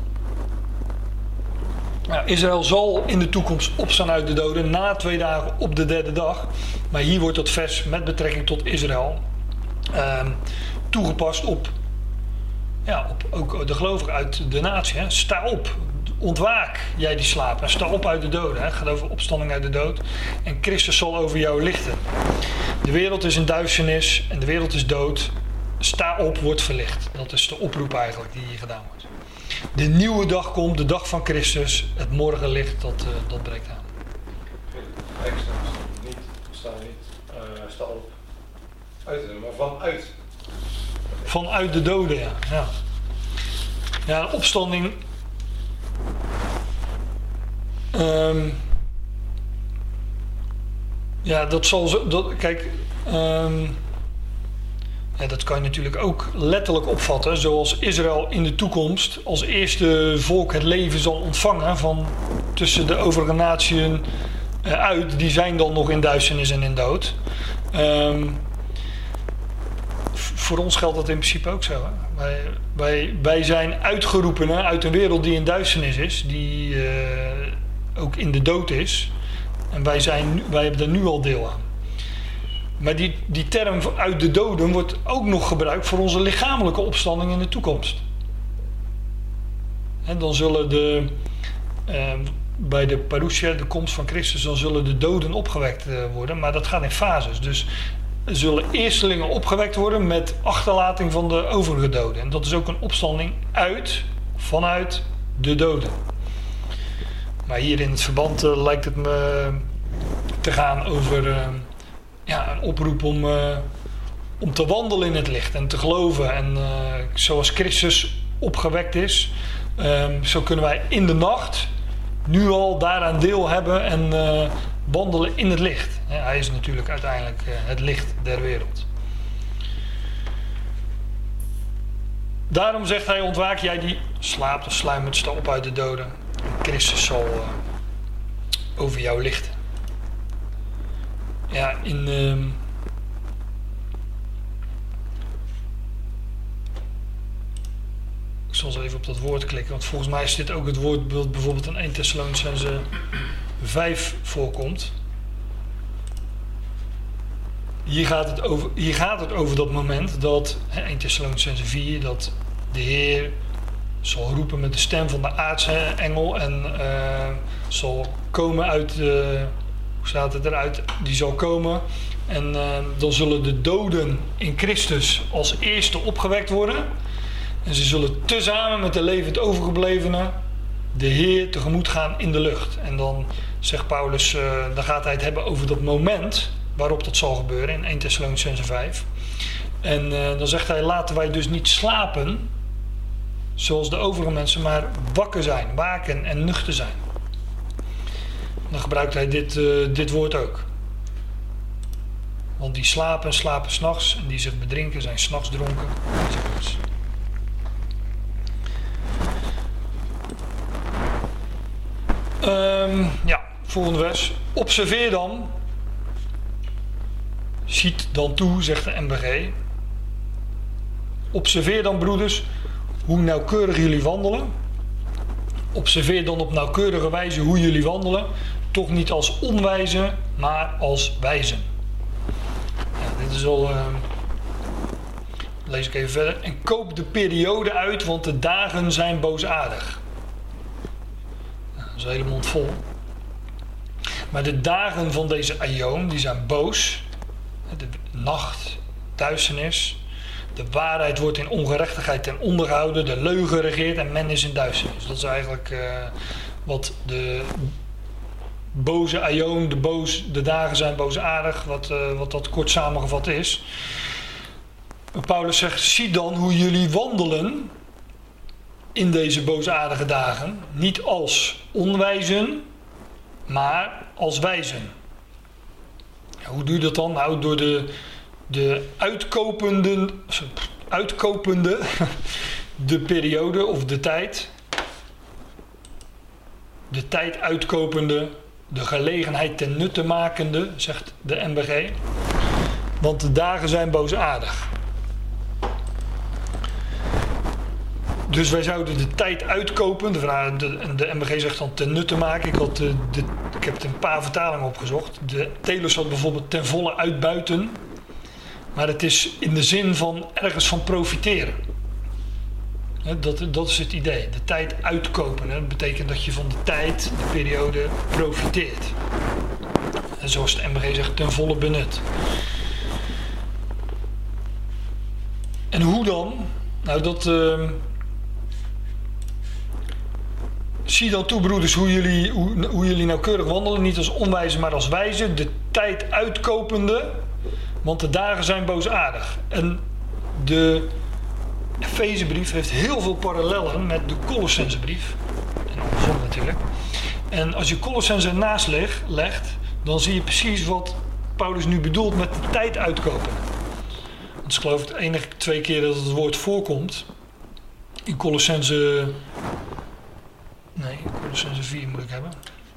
Nou, Israël zal in de toekomst opstaan uit de doden na 2 dagen op de derde dag. Maar hier wordt dat vers met betrekking tot Israël toegepast op ook de gelovigen uit de natie. Hè. Sta op, ontwaak jij die slaapt en sta op uit de doden. Het gaat over opstanding uit de dood. En Christus zal over jou lichten. De wereld is in duisternis en de wereld is dood. Sta op, wordt verlicht. Dat is de oproep eigenlijk die hier gedaan wordt. De nieuwe dag komt, de dag van Christus. Het morgenlicht, dat breekt aan. Sta op. Maar vanuit. Vanuit de doden, ja. Ja, een opstanding. Ja, dat zal zo. Kijk. Ja, dat kan je natuurlijk ook letterlijk opvatten. Zoals Israël in de toekomst als eerste volk het leven zal ontvangen van tussen de overige naties uit. Die zijn dan nog in duisternis en in dood. Voor ons geldt dat in principe ook zo. Hè? Wij zijn uitgeroepen uit een wereld die in duisternis is. Die ook in de dood is. En wij hebben daar nu al deel aan. Maar die term uit de doden wordt ook nog gebruikt voor onze lichamelijke opstanding in de toekomst. En dan zullen bij de parousia, de komst van Christus, dan zullen de doden opgewekt worden. Maar dat gaat in fases. Dus er zullen eerstelingen opgewekt worden met achterlating van de overige doden. En dat is ook een opstanding vanuit de doden. Maar hier in het verband lijkt het me te gaan over een oproep om te wandelen in het licht en te geloven. En zoals Christus opgewekt is, zo kunnen wij in de nacht nu al daaraan deel hebben en wandelen in het licht. Hij is natuurlijk uiteindelijk het licht der wereld. Daarom zegt hij, ontwaak jij die slaapt of sluimert, sta op uit de doden. En Christus zal over jou lichten. Ja, ik zal eens even op dat woord klikken, want volgens mij is dit ook het woord dat bijvoorbeeld in 1 Thessalonicenzen 5 voorkomt. Hier gaat het over dat moment dat, 1 Thessalonicenzen 4, dat de Heer zal roepen met de stem van de aardse engel en zal komen uit, hoe staat het eruit, die zal komen en dan zullen de doden in Christus als eerste opgewekt worden en ze zullen tezamen met de levend overgeblevenen de Heer tegemoet gaan in de lucht. En dan zegt Paulus, dan gaat hij het hebben over dat moment waarop dat zal gebeuren in 1 Thessalonicenzen 5. En dan zegt hij, laten wij dus niet slapen zoals de overige mensen, maar wakker zijn, waken en nuchter zijn. Dan gebruikt hij dit woord ook. Want die slapen 's nachts en die zich bedrinken zijn 's nachts dronken. Volgende vers. Observeer dan, ziet dan toe, zegt de MBG. Observeer dan, broeders, hoe nauwkeurig jullie wandelen. Observeer dan op nauwkeurige wijze hoe jullie wandelen. Toch niet als onwijzen, maar als wijzen. Ja, dit is al... lees ik even verder. En koop de periode uit, want de dagen zijn boosaardig. Nou, dat is een hele mond vol. Maar de dagen van deze aion, die zijn boos. De nacht, duisternis. De waarheid wordt in ongerechtigheid ten onder gehouden. De leugen regeert en men is in duisternis. Dat is eigenlijk wat de boze aion, de dagen zijn boosaardig, wat dat kort samengevat is. Paulus zegt, zie dan hoe jullie wandelen in deze boosaardige dagen. Niet als onwijzen, maar als wijzen. Ja, hoe doe je dat dan? Nou, door de uitkopende de periode of de tijd uitkopende, de gelegenheid ten nutte makende, zegt de MBG. Want de dagen zijn boosaardig. Dus wij zouden de tijd uitkopen. De MBG zegt dan ten nutte maken. Ik heb een paar vertalingen opgezocht. De Telos had bijvoorbeeld ten volle uitbuiten. Maar het is in de zin van ergens van profiteren. Dat is het idee. De tijd uitkopen. Dat betekent dat je van de tijd, de periode, profiteert. En zoals de MBG zegt, ten volle benut. En hoe dan? Nou, zie dan toe, broeders, hoe jullie nauwkeurig wandelen. Niet als onwijzen, maar als wijzen. De tijd uitkopende. Want de dagen zijn boosaardig. En de Efezebrief heeft heel veel parallellen met de Colossensebrief. En andersom natuurlijk. En als je Colossense ernaast legt, dan zie je precies wat Paulus nu bedoelt met de tijd uitkopen. Want ik geloof het enige 2 keer dat het woord voorkomt. In Colossense 4 moet ik hebben.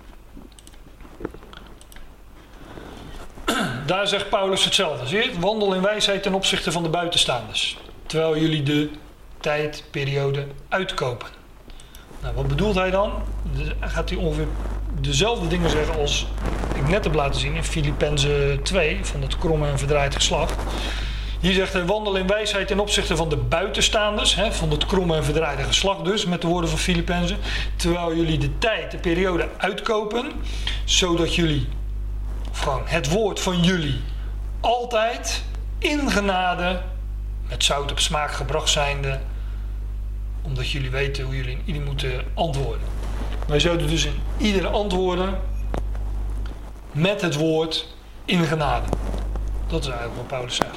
Daar zegt Paulus hetzelfde. Zie je? Wandel in wijsheid ten opzichte van de buitenstaanders. Terwijl jullie de tijdperiode uitkopen. Nou, wat bedoelt hij dan? Gaat hij ongeveer dezelfde dingen zeggen als ik net heb laten zien in Filippenzen 2 van het kromme en verdraaid geslacht. Hier zegt hij, wandel in wijsheid ten opzichte van de buitenstaanders, van het kromme en verdraaide geslacht dus, met de woorden van Filippenzen. Terwijl jullie de tijd, de periode uitkopen, zodat jullie, of gewoon het woord van jullie, altijd in genade, met zout op smaak gebracht zijnde, omdat jullie weten hoe jullie in ieder moeten antwoorden. Wij zouden dus in ieder antwoorden met het woord in genade. Dat is eigenlijk wat Paulus zegt.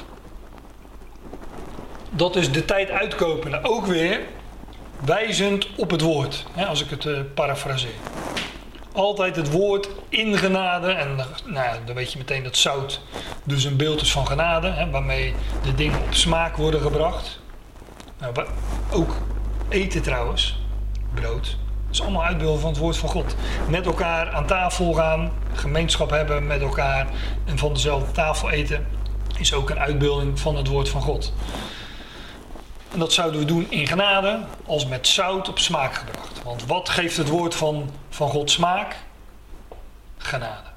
Dat is de tijd uitkopende. Ook weer wijzend op het woord. Als ik het parafraseer. Altijd het woord in genade. En dan weet je meteen dat zout dus een beeld is van genade. Waarmee de dingen op smaak worden gebracht. Nou, ook eten trouwens. Brood. Dat is allemaal uitbeelden van het woord van God. Met elkaar aan tafel gaan. Gemeenschap hebben met elkaar. En van dezelfde tafel eten. Is ook een uitbeelding van het woord van God. En dat zouden we doen in genade, als met zout op smaak gebracht. Want wat geeft het woord van God smaak? Genade.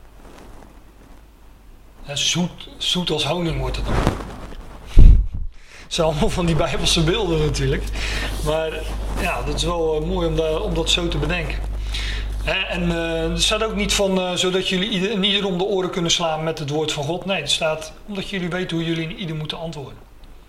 Zoet als honing wordt het dan. Het zijn allemaal van die Bijbelse beelden natuurlijk. Maar ja, dat is wel mooi om dat zo te bedenken. En er staat ook niet van zodat jullie in ieder om de oren kunnen slaan met het woord van God. Nee, er staat omdat jullie weten hoe jullie in ieder moeten antwoorden.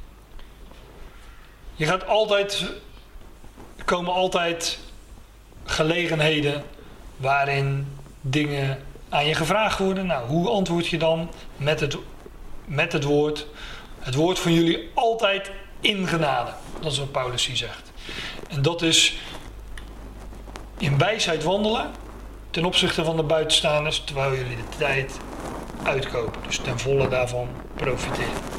Er komen altijd gelegenheden waarin dingen aan je gevraagd worden. Nou, hoe antwoord je dan met het woord? Het woord van jullie altijd in genade. Dat is wat Paulus hier zegt. En dat is in wijsheid wandelen ten opzichte van de buitenstaanders, terwijl jullie de tijd uitkopen. Dus ten volle daarvan profiteren.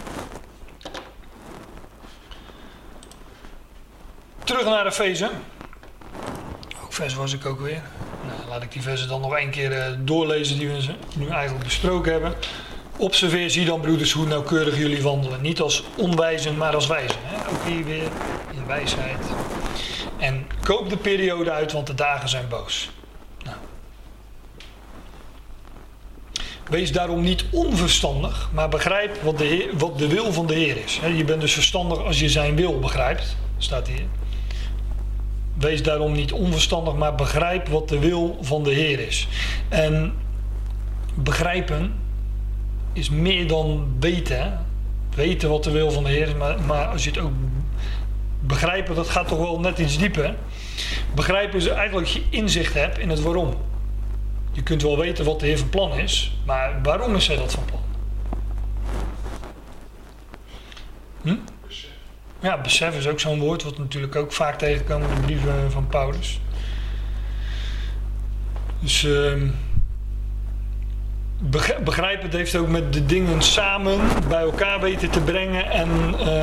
Terug naar Efeze. Ook vers was ik ook weer. Nou, laat ik die versen dan nog 1 keer doorlezen die we nu eigenlijk besproken hebben. Observeer, zie dan broeders hoe nauwkeurig jullie wandelen. Niet als onwijzen, maar als wijzen. Ook hier weer in wijsheid. En koop de periode uit, want de dagen zijn boos. Nou. Wees daarom niet onverstandig, maar begrijp wat de wil van de Heer is. Je bent dus verstandig als je zijn wil begrijpt, staat hier. Wees daarom niet onverstandig, maar begrijp wat de wil van de Heer is. En begrijpen is meer dan weten. Hè? Weten wat de wil van de Heer is, maar als je het ook begrijpen, dat gaat toch wel net iets dieper. Begrijpen is eigenlijk dat je inzicht hebt in het waarom. Je kunt wel weten wat de Heer van plan is, maar waarom is hij dat van plan? Ja, besef is ook zo'n woord wat natuurlijk ook vaak tegenkomt in de brieven van Paulus. Dus begrijpen, het heeft ook met de dingen samen bij elkaar weten te brengen en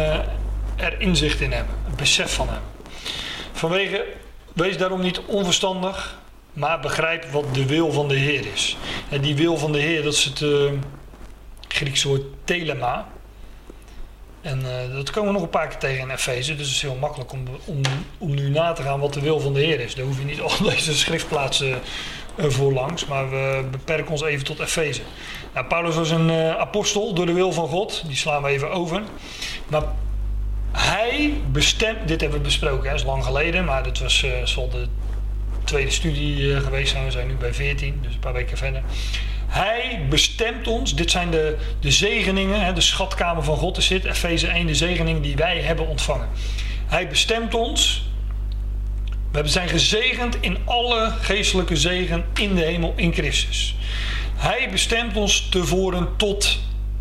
er inzicht in hebben, een besef van hebben. Wees daarom niet onverstandig, maar begrijp wat de wil van de Heer is. En die wil van de Heer, dat is het Griekse woord telema. En dat komen we nog een paar keer tegen in Efeze. Dus het is heel makkelijk om nu na te gaan wat de wil van de Heer is. Daar hoef je niet al deze schriftplaatsen voor langs. Maar we beperken ons even tot Efeze. Nou, Paulus was een apostel door de wil van God. Die slaan we even over. Maar hij bestemt, dit hebben we besproken, dat is lang geleden. Maar dat zal de tweede studie geweest zijn. We zijn nu bij 14, dus een paar weken verder. Hij bestemt ons, dit zijn de zegeningen, de schatkamer van God is dit, Efeze 1, de zegeningen die wij hebben ontvangen. Hij bestemt ons, we zijn gezegend in alle geestelijke zegen in de hemel in Christus. Hij bestemt ons tevoren tot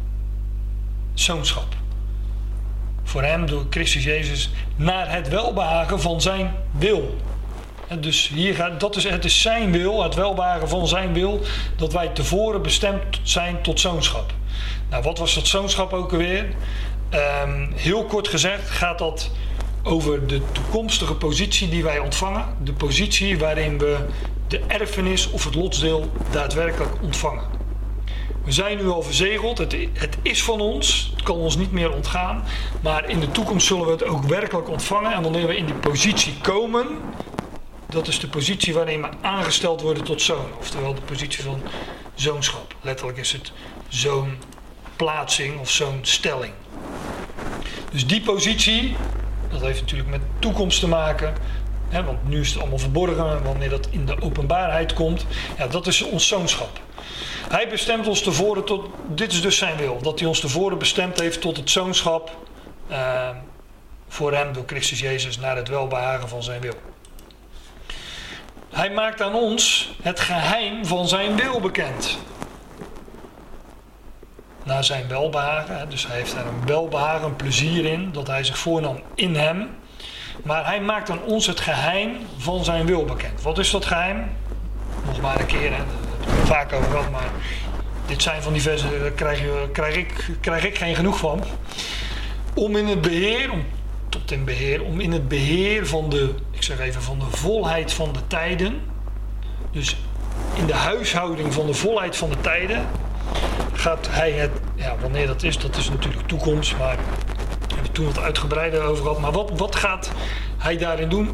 zoonschap. Voor hem, door Christus Jezus, naar het welbehagen van zijn wil. Dus het is zijn wil, het welbehagen van zijn wil, dat wij tevoren bestemd zijn tot zoonschap. Nou, wat was dat zoonschap ook alweer? Heel kort gezegd gaat dat over de toekomstige positie die wij ontvangen. De positie waarin we de erfenis of het lotsdeel daadwerkelijk ontvangen. We zijn nu al verzegeld, het is van ons, het kan ons niet meer ontgaan. Maar in de toekomst zullen we het ook werkelijk ontvangen. En wanneer we in die positie komen, dat is de positie waarin we aangesteld worden tot zoon. Oftewel de positie van zoonschap. Letterlijk is het zoonplaatsing of zoonstelling. Dus die positie, dat heeft natuurlijk met toekomst te maken. Hè, want nu is het allemaal verborgen. En wanneer dat in de openbaarheid komt, ja, dat is ons zoonschap. Hij bestemt ons tevoren tot, dit is dus zijn wil. Dat hij ons tevoren bestemd heeft tot het zoonschap. Voor hem door Christus Jezus naar het welbehagen van zijn wil. Hij maakt aan ons het geheim van zijn wil bekend. Naar zijn welbehagen. Dus hij heeft daar een welbehagen, een plezier in. Dat hij zich voornam in hem. Maar hij maakt aan ons het geheim van zijn wil bekend. Wat is dat geheim? Nog maar een keer. Hè. Daar heb ik het vaak over gehad. Maar dit zijn van die versen. Daar krijg ik geen genoeg van. Om in het beheer van de, ik zeg even, van de volheid van de tijden. Dus in de huishouding van de volheid van de tijden gaat hij het, ja, wanneer dat is natuurlijk toekomst, maar we hebben toen wat uitgebreider over gehad. Maar wat gaat hij daarin doen?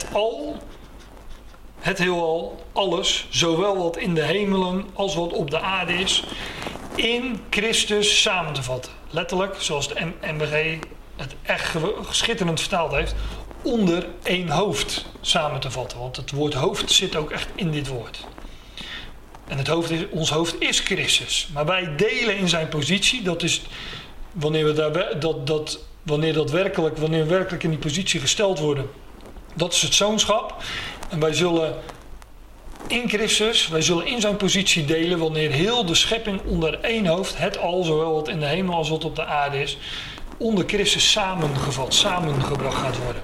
Het heelal, alles, zowel wat in de hemelen als wat op de aarde is, in Christus samen te vatten. Letterlijk, zoals de MBG het echt schitterend vertaald heeft, onder één hoofd samen te vatten. Want het woord hoofd zit ook echt in dit woord. En ons hoofd is Christus. Maar wij delen in zijn positie. Dat is wanneer we werkelijk in die positie gesteld worden. Dat is het zoonschap. En wij zullen in zijn positie delen wanneer heel de schepping onder één hoofd, het al, zowel wat in de hemel als wat op de aarde is, onder Christus samengebracht gaat worden.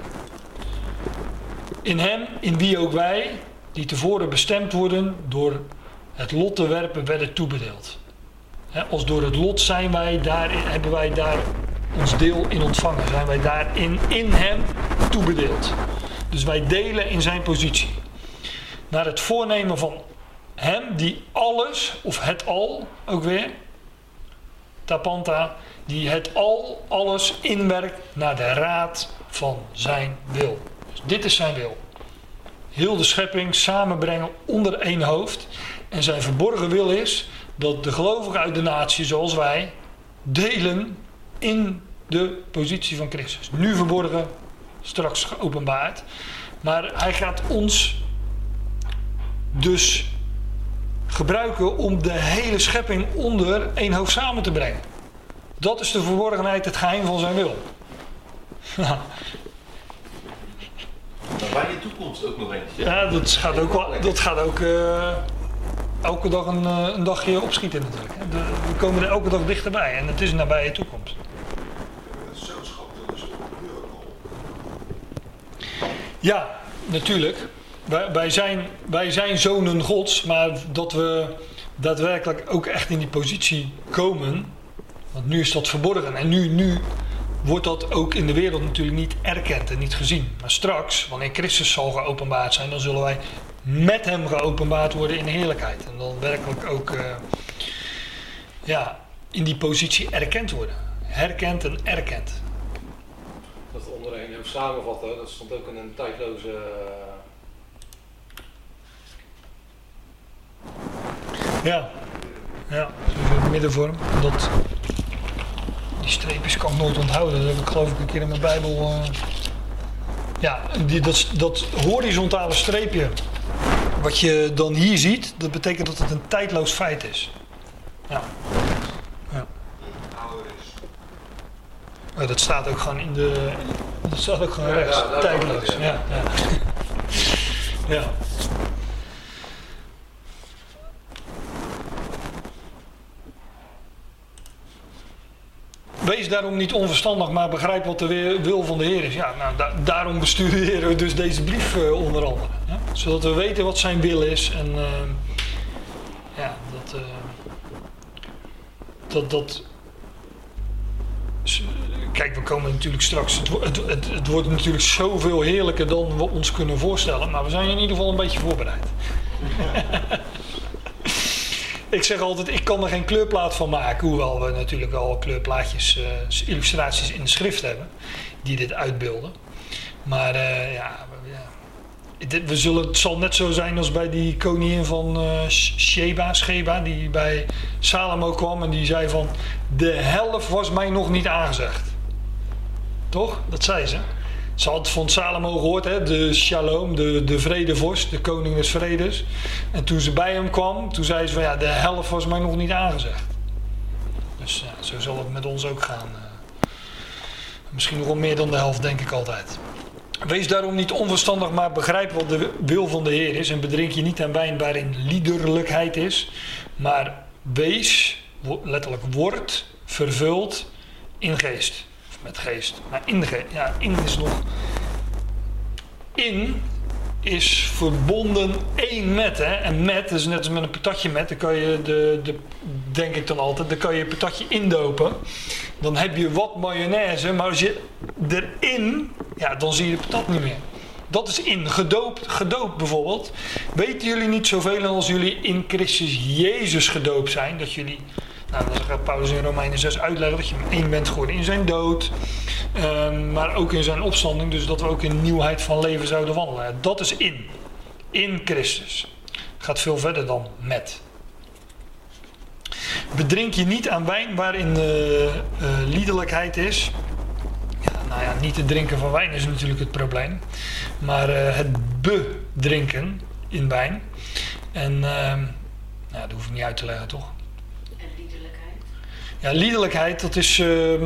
In hem, in wie ook wij, die tevoren bestemd worden, door het lot te werpen, werden toebedeeld. Als door het lot hebben wij daar ons deel in ontvangen. Zijn wij daarin in hem toebedeeld. Dus wij delen in zijn positie. Naar het voornemen van hem die alles, of het al, ook weer, tapanta, die het al, alles inwerkt naar de raad van zijn wil. Dus dit is zijn wil. Heel de schepping samenbrengen onder één hoofd. En zijn verborgen wil is dat de gelovigen uit de natie, zoals wij, delen in de positie van Christus. Nu verborgen, straks geopenbaard. Maar hij gaat ons dus gebruiken om de hele schepping onder één hoofd samen te brengen. Dat is de verborgenheid, het geheim van zijn wil. Maar waar je toekomst ook nog eens. Ja, dat gaat ook elke dag een dagje opschieten natuurlijk. We komen er elke dag dichterbij en het is een nabije toekomst. Het zoonschap, dat is nu ook al. Ja, natuurlijk. Wij zijn zonen Gods, maar dat we daadwerkelijk ook echt in die positie komen, want nu is dat verborgen en nu wordt dat ook in de wereld natuurlijk niet erkend en niet gezien. Maar straks, wanneer Christus zal geopenbaard zijn, dan zullen wij met hem geopenbaard worden in heerlijkheid. En dan werkelijk ook in die positie erkend worden. Herkend en erkend. Dat onder één hoofd samenvatten, dat stond ook in een tijdloze... Ja, zo in de middenvorm. Die streepjes kan ik nooit onthouden. Dat heb ik geloof ik een keer in mijn Bijbel. Dat horizontale streepje wat je dan hier ziet, dat betekent dat het een tijdloos feit is. Ja. Oh, dat staat ook gewoon in de. Dat staat ook gewoon rechts. Ja, tijdloos. Ja. Wees daarom niet onverstandig, maar begrijp wat de wil van de Heer is. Ja, nou, daarom bestuderen we dus deze brief onder andere. Ja? Zodat we weten wat zijn wil is. En kijk, we komen natuurlijk straks. Het wordt natuurlijk zoveel heerlijker dan we ons kunnen voorstellen. Maar we zijn in ieder geval een beetje voorbereid. Ik zeg altijd, ik kan er geen kleurplaat van maken. Hoewel we natuurlijk wel kleurplaatjes, illustraties in de schrift hebben. Die dit uitbeelden. Maar het zal net zo zijn als bij die koningin van Sheba, die bij Salomo kwam. En die zei van, de helft was mij nog niet aangezegd. Toch? Dat zei ze. Ze had van Salomo gehoord, hè, de Shalom, de vredevorst, de koning des vredes. En toen ze bij hem kwam, toen zei ze van de helft was mij nog niet aangezegd. Dus zo zal het met ons ook gaan. Misschien nog wel meer dan de helft, denk ik altijd. Wees daarom niet onverstandig, maar begrijp wat de wil van de Heer is. En bedrink je niet aan wijn waarin liederlijkheid is. Maar wees, letterlijk word, vervuld in geest. Met geest. Maar in is nog. In is verbonden één met. Hè? En met is net als met een patatje met. Dan kan je denk ik dan altijd. Dan kan je een patatje indopen. Dan heb je wat mayonaise. Maar als je erin. Ja, dan zie je de patat niet meer. Dat is in. Gedoopt bijvoorbeeld. Weten jullie niet zoveel als jullie in Christus Jezus gedoopt zijn. Dat jullie. Nou, dan gaat Paulus in Romeinen 6 uitleggen dat je één bent geworden in zijn dood. Maar ook in zijn opstanding. Dus dat we ook in nieuwheid van leven zouden wandelen. Dat is in. In Christus. Het gaat veel verder dan met. Bedrink je niet aan wijn waarin liederlijkheid is. Ja, niet het drinken van wijn is natuurlijk het probleem. Maar het bedrinken in wijn. En dat hoef ik niet uit te leggen, toch? Ja, liederlijkheid, dat is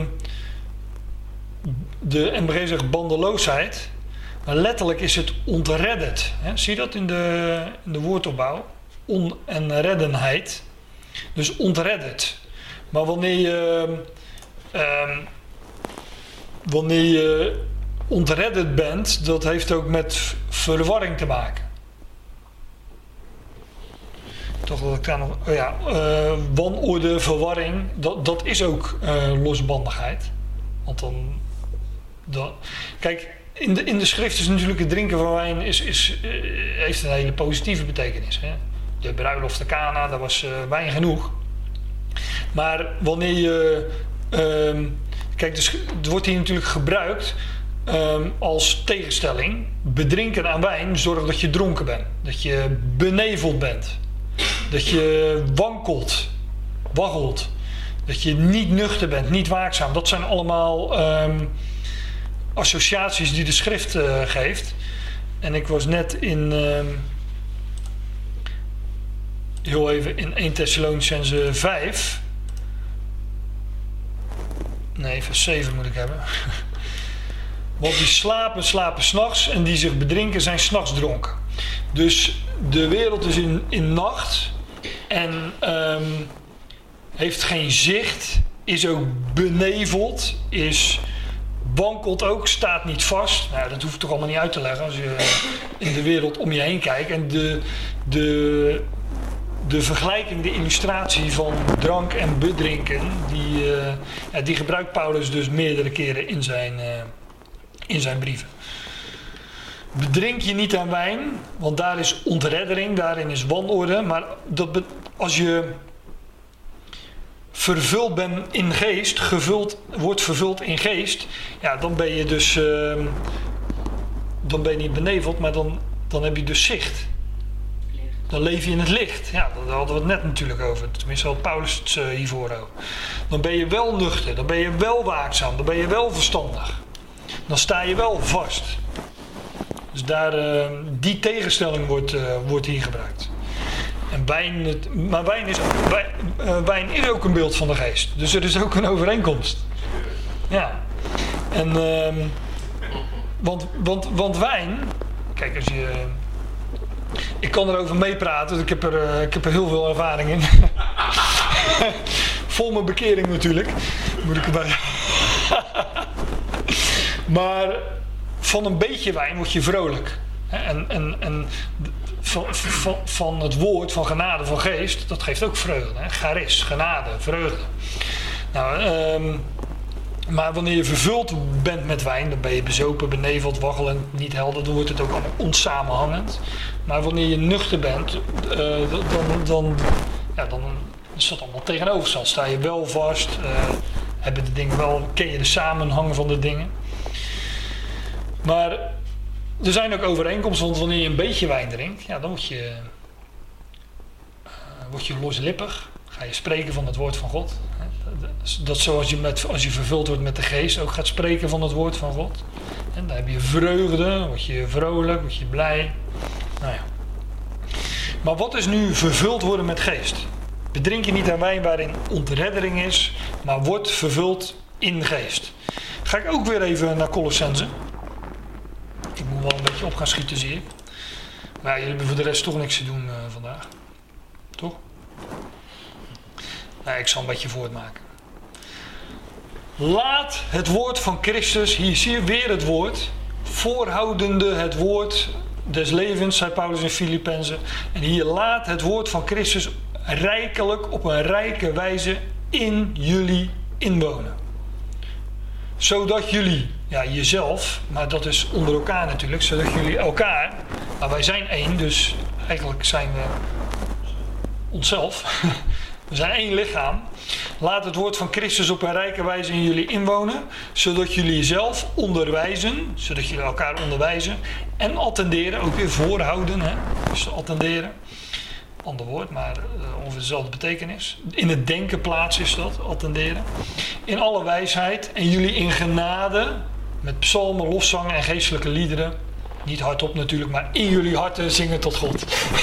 de MBG zegt bandeloosheid. Maar letterlijk is het ontredderd. Zie je dat in de woordopbouw? Onreddenheid. Dus ontredderd. Maar wanneer je ontredderd bent, dat heeft ook met verwarring te maken. Toch dat ik daar nog. Wanorde, verwarring, dat is ook losbandigheid. Want dan. Kijk, in de schrift is natuurlijk het drinken van wijn heeft een hele positieve betekenis. Hè? De bruiloft te Kana, daar was wijn genoeg. Maar wanneer je. Kijk, dus het wordt hier natuurlijk gebruikt als tegenstelling, bedrinken aan wijn zorgt dat je dronken bent. Dat je beneveld bent. Dat je waggelt. Dat je niet nuchter bent, niet waakzaam. Dat zijn allemaal associaties die de schrift geeft. En ik was net in 1 Thessalonicenzen 5. Nee, vers 7 moet ik hebben. Want die slapen 's nachts en die zich bedrinken zijn 's nachts dronken. Dus de wereld is in nacht en heeft geen zicht, is ook beneveld, wankelt ook, staat niet vast. Nou, dat hoef ik toch allemaal niet uit te leggen als je in de wereld om je heen kijkt. En de vergelijking, de illustratie van drank en bedrinken, die gebruikt Paulus dus meerdere keren in zijn brieven. Bedrink je niet aan wijn, want daar is ontreddering, daarin is wanorde. Maar als je vervuld bent in geest, wordt vervuld in geest, ja, dan ben je dus dan ben je niet beneveld, maar dan heb je dus zicht. Dan leef je in het licht. Ja, daar hadden we het net natuurlijk over. Tenminste had Paulus het hiervoor over. Dan ben je wel nuchter, dan ben je wel waakzaam, dan ben je wel verstandig. Dan sta je wel vast. Dus die tegenstelling wordt hier gebruikt. En wijn is ook een beeld van de geest. Dus er is ook een overeenkomst. Ja. En, want wijn... Kijk, ik kan erover meepraten, ik heb er heel veel ervaring in. Vol mijn bekering natuurlijk. Moet ik erbij. Maar van een beetje wijn word je vrolijk. En van het woord, van genade, van geest, dat geeft ook vreugde. Hè? Charis, genade, vreugde. Nou, maar wanneer je vervuld bent met wijn, dan ben je bezopen, beneveld, waggelend, niet helder. Dan wordt het ook allemaal onsamenhangend. Maar wanneer je nuchter bent, dan is dat allemaal tegenovergesteld. Sta je wel vast, hebben de dingen wel, ken je de samenhang van de dingen. Maar er zijn ook overeenkomsten, want wanneer je een beetje wijn drinkt, ja, dan word je loslippig. Ga je spreken van het woord van God. Dat zoals als je vervuld wordt met de geest ook gaat spreken van het woord van God. En dan heb je vreugde, word je vrolijk, word je blij. Nou ja. Maar wat is nu vervuld worden met geest? Bedrink je niet aan wijn waarin ontreddering is, maar wordt vervuld in geest. Ga ik ook weer even naar Colossenzen. Ik moet wel een beetje op gaan schieten, zie ik. Maar ja, jullie hebben voor de rest toch niks te doen vandaag. Toch? Nee, ik zal een beetje voortmaken. Laat het woord van Christus, hier zie je weer het woord, voorhoudende het woord des levens, zei Paulus in Filippenzen. En hier laat het woord van Christus rijkelijk, op een rijke wijze in jullie inwonen. Zodat jullie, ja jezelf, maar dat is onder elkaar natuurlijk, zodat jullie elkaar, nou wij zijn één, dus eigenlijk zijn we onszelf. We zijn één lichaam. Laat het woord van Christus op een rijke wijze in jullie inwonen, zodat jullie jezelf onderwijzen, zodat jullie elkaar onderwijzen en attenderen, ook weer voorhouden, hè? Dus attenderen, ander woord, maar ongeveer dezelfde betekenis. In het denken plaats is dat, attenderen. In alle wijsheid en jullie in genade, met psalmen, lofzangen en geestelijke liederen, niet hardop natuurlijk, maar in jullie harten zingen tot God.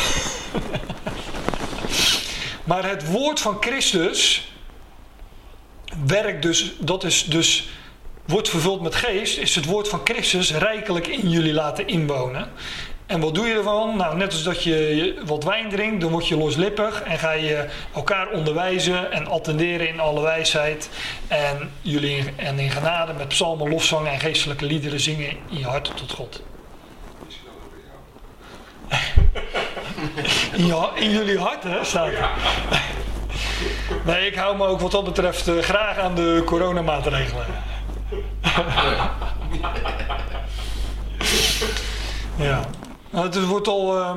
Maar het woord van Christus werkt dus, dat is dus, wordt vervuld met geest, is het woord van Christus rijkelijk in jullie laten inwonen. En wat doe je ervan? Nou, net als dat je wat wijn drinkt, dan word je loslippig en ga je elkaar onderwijzen en attenderen in alle wijsheid. En in genade met psalmen, lofzangen en geestelijke liederen zingen in je hart tot God. In jullie hart, hè, staat er. Nee, ik hou me ook wat dat betreft graag aan de coronamaatregelen. Ja. Nou, het wordt al...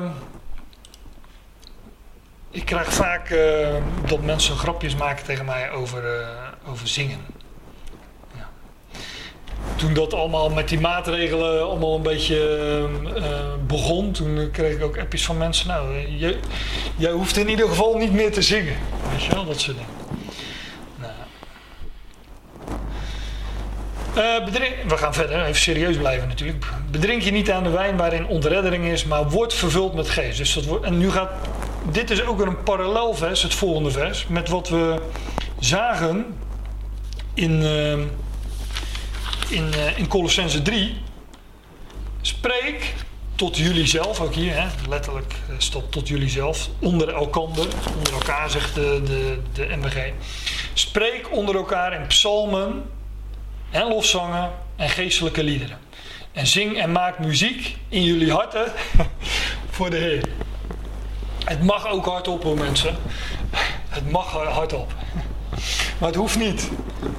ik krijg vaak dat mensen grapjes maken tegen mij over zingen. Ja. toen dat allemaal met die maatregelen allemaal een beetje begon, toen kreeg ik ook appjes van mensen. Nou, jij hoeft in ieder geval niet meer te zingen. Weet je wel, dat soort dingen. We gaan verder, even serieus blijven natuurlijk. Bedrink je niet aan de wijn waarin ontreddering is, maar word vervuld met geest. Dus dit is ook een parallelvers, het volgende vers, met wat we zagen in Colossenzen 3. Spreek tot jullie zelf, ook hier, hè, letterlijk staat tot jullie zelf, onder elkaar zegt de NBG. Spreek onder elkaar in psalmen en lofzangen en geestelijke liederen. En zing en maak muziek in jullie harten voor de Heer. Het mag ook hardop hoor mensen. Het mag hardop. Maar het hoeft niet.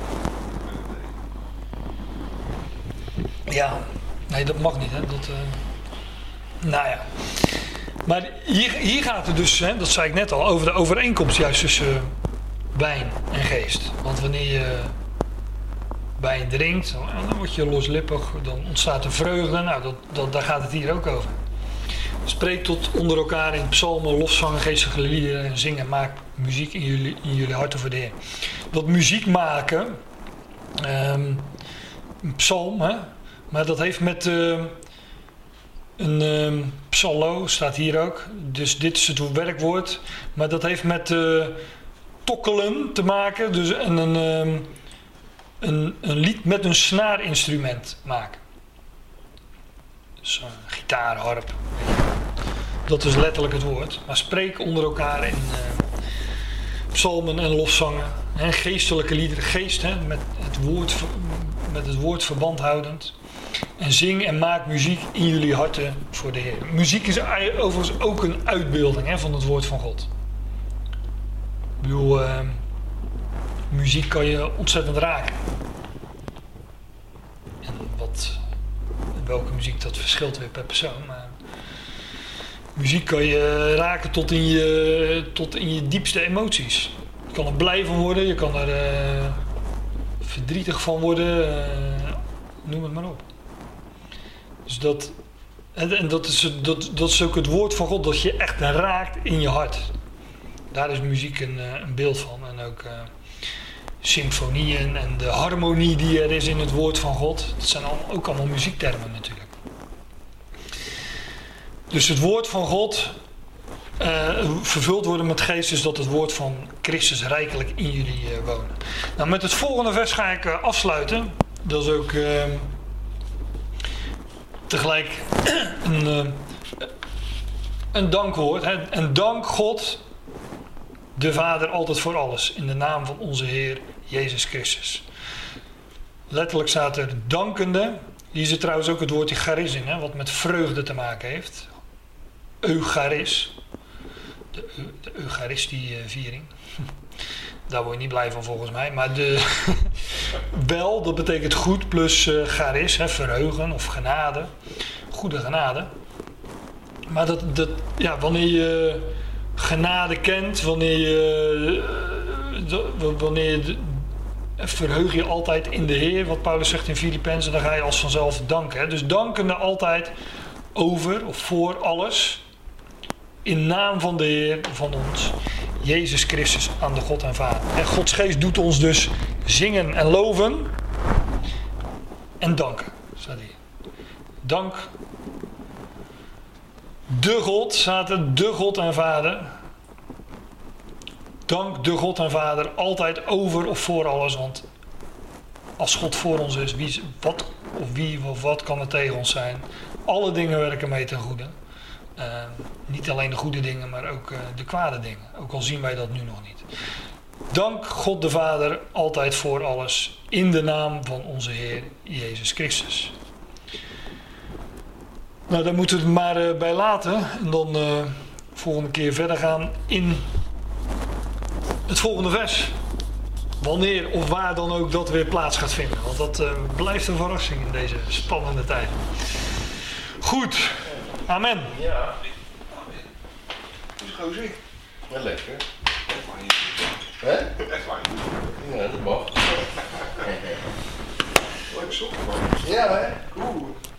Ja, nee dat mag niet. Hè. Nou ja. Maar hier gaat het dus, hè, dat zei ik net al, over de overeenkomst juist tussen wijn en geest. Want wanneer je wijn drinkt, dan word je loslippig, dan ontstaat er vreugde. Nou, daar gaat het hier ook over. Spreek tot onder elkaar in psalmen, lofzangen, geestelijke liederen en zing en maak muziek in jullie harten voor de Heer. Dat muziek maken, een psalm, hè, maar dat heeft met een psallo, staat hier ook. Dus dit is het werkwoord, maar dat heeft met tokkelen te maken. Dus een lied met een snaarinstrument maken. Dus gitaar, harp. Dat is letterlijk het woord. Maar spreek onder elkaar in psalmen en lofzangen. En geestelijke liederen. Geest, hè, met het woord verband houdend. En zing en maak muziek in jullie harten voor de Heer. Muziek is overigens ook een uitbeelding, hè, van het woord van God. Ik bedoel, muziek kan je ontzettend raken. En welke muziek, dat verschilt weer per persoon. Maar muziek kan je raken tot in je diepste emoties. Je kan er blij van worden, je kan er verdrietig van worden, noem het maar op. Dus dat is ook het woord van God, dat je echt raakt in je hart. Daar is muziek een beeld van. En ook symfonieën en de harmonie die er is in het woord van God. Dat zijn ook allemaal muziektermen natuurlijk. Dus het woord van God vervuld worden met geest, is dat het woord van Christus rijkelijk in jullie wonen. Nou, met het volgende vers ga ik afsluiten. Dat is ook tegelijk een dankwoord. Hè? En dank God, de Vader, altijd voor alles. In de naam van onze Heer Jezus Christus. Letterlijk staat er dankende. Hier zit trouwens ook het woordje charis in, hè, wat met vreugde te maken heeft. Eucharis. De Eucharistie-viering. Daar word je niet blij van volgens mij. Maar wel, dat betekent goed plus charis, hè, verheugen of genade. Goede genade. Maar wanneer je genade kent, verheug je altijd in de Heer, wat Paulus zegt in Filippenzen, dan ga je als vanzelf danken. Hè. Dus dankende altijd over of voor alles, in naam van de Heer van ons, Jezus Christus, aan de God en Vader. En Gods geest doet ons dus zingen en loven en danken, staat hier. Dank de God, staat er, de God en Vader. Dank de God en Vader altijd over of voor alles, want als God voor ons is, wie of wat kan er tegen ons zijn? Alle dingen werken mee ten goede. Niet alleen de goede dingen, maar ook de kwade dingen. Ook al zien wij dat nu nog niet. Dank God de Vader altijd voor alles, in de naam van onze Heer Jezus Christus. Nou, daar moeten we het maar bij laten. En dan volgende keer verder gaan in het volgende vers. Wanneer of waar dan ook dat weer plaats gaat vinden. Want dat blijft een verrassing in deze spannende tijd. Goed. Amen. Ja, Dus gozer. wel lekker. Echt waar niet. Hè? Echt waar niet. Ja, dat mag. Leuk sokken, man. Ja, hè? Cool.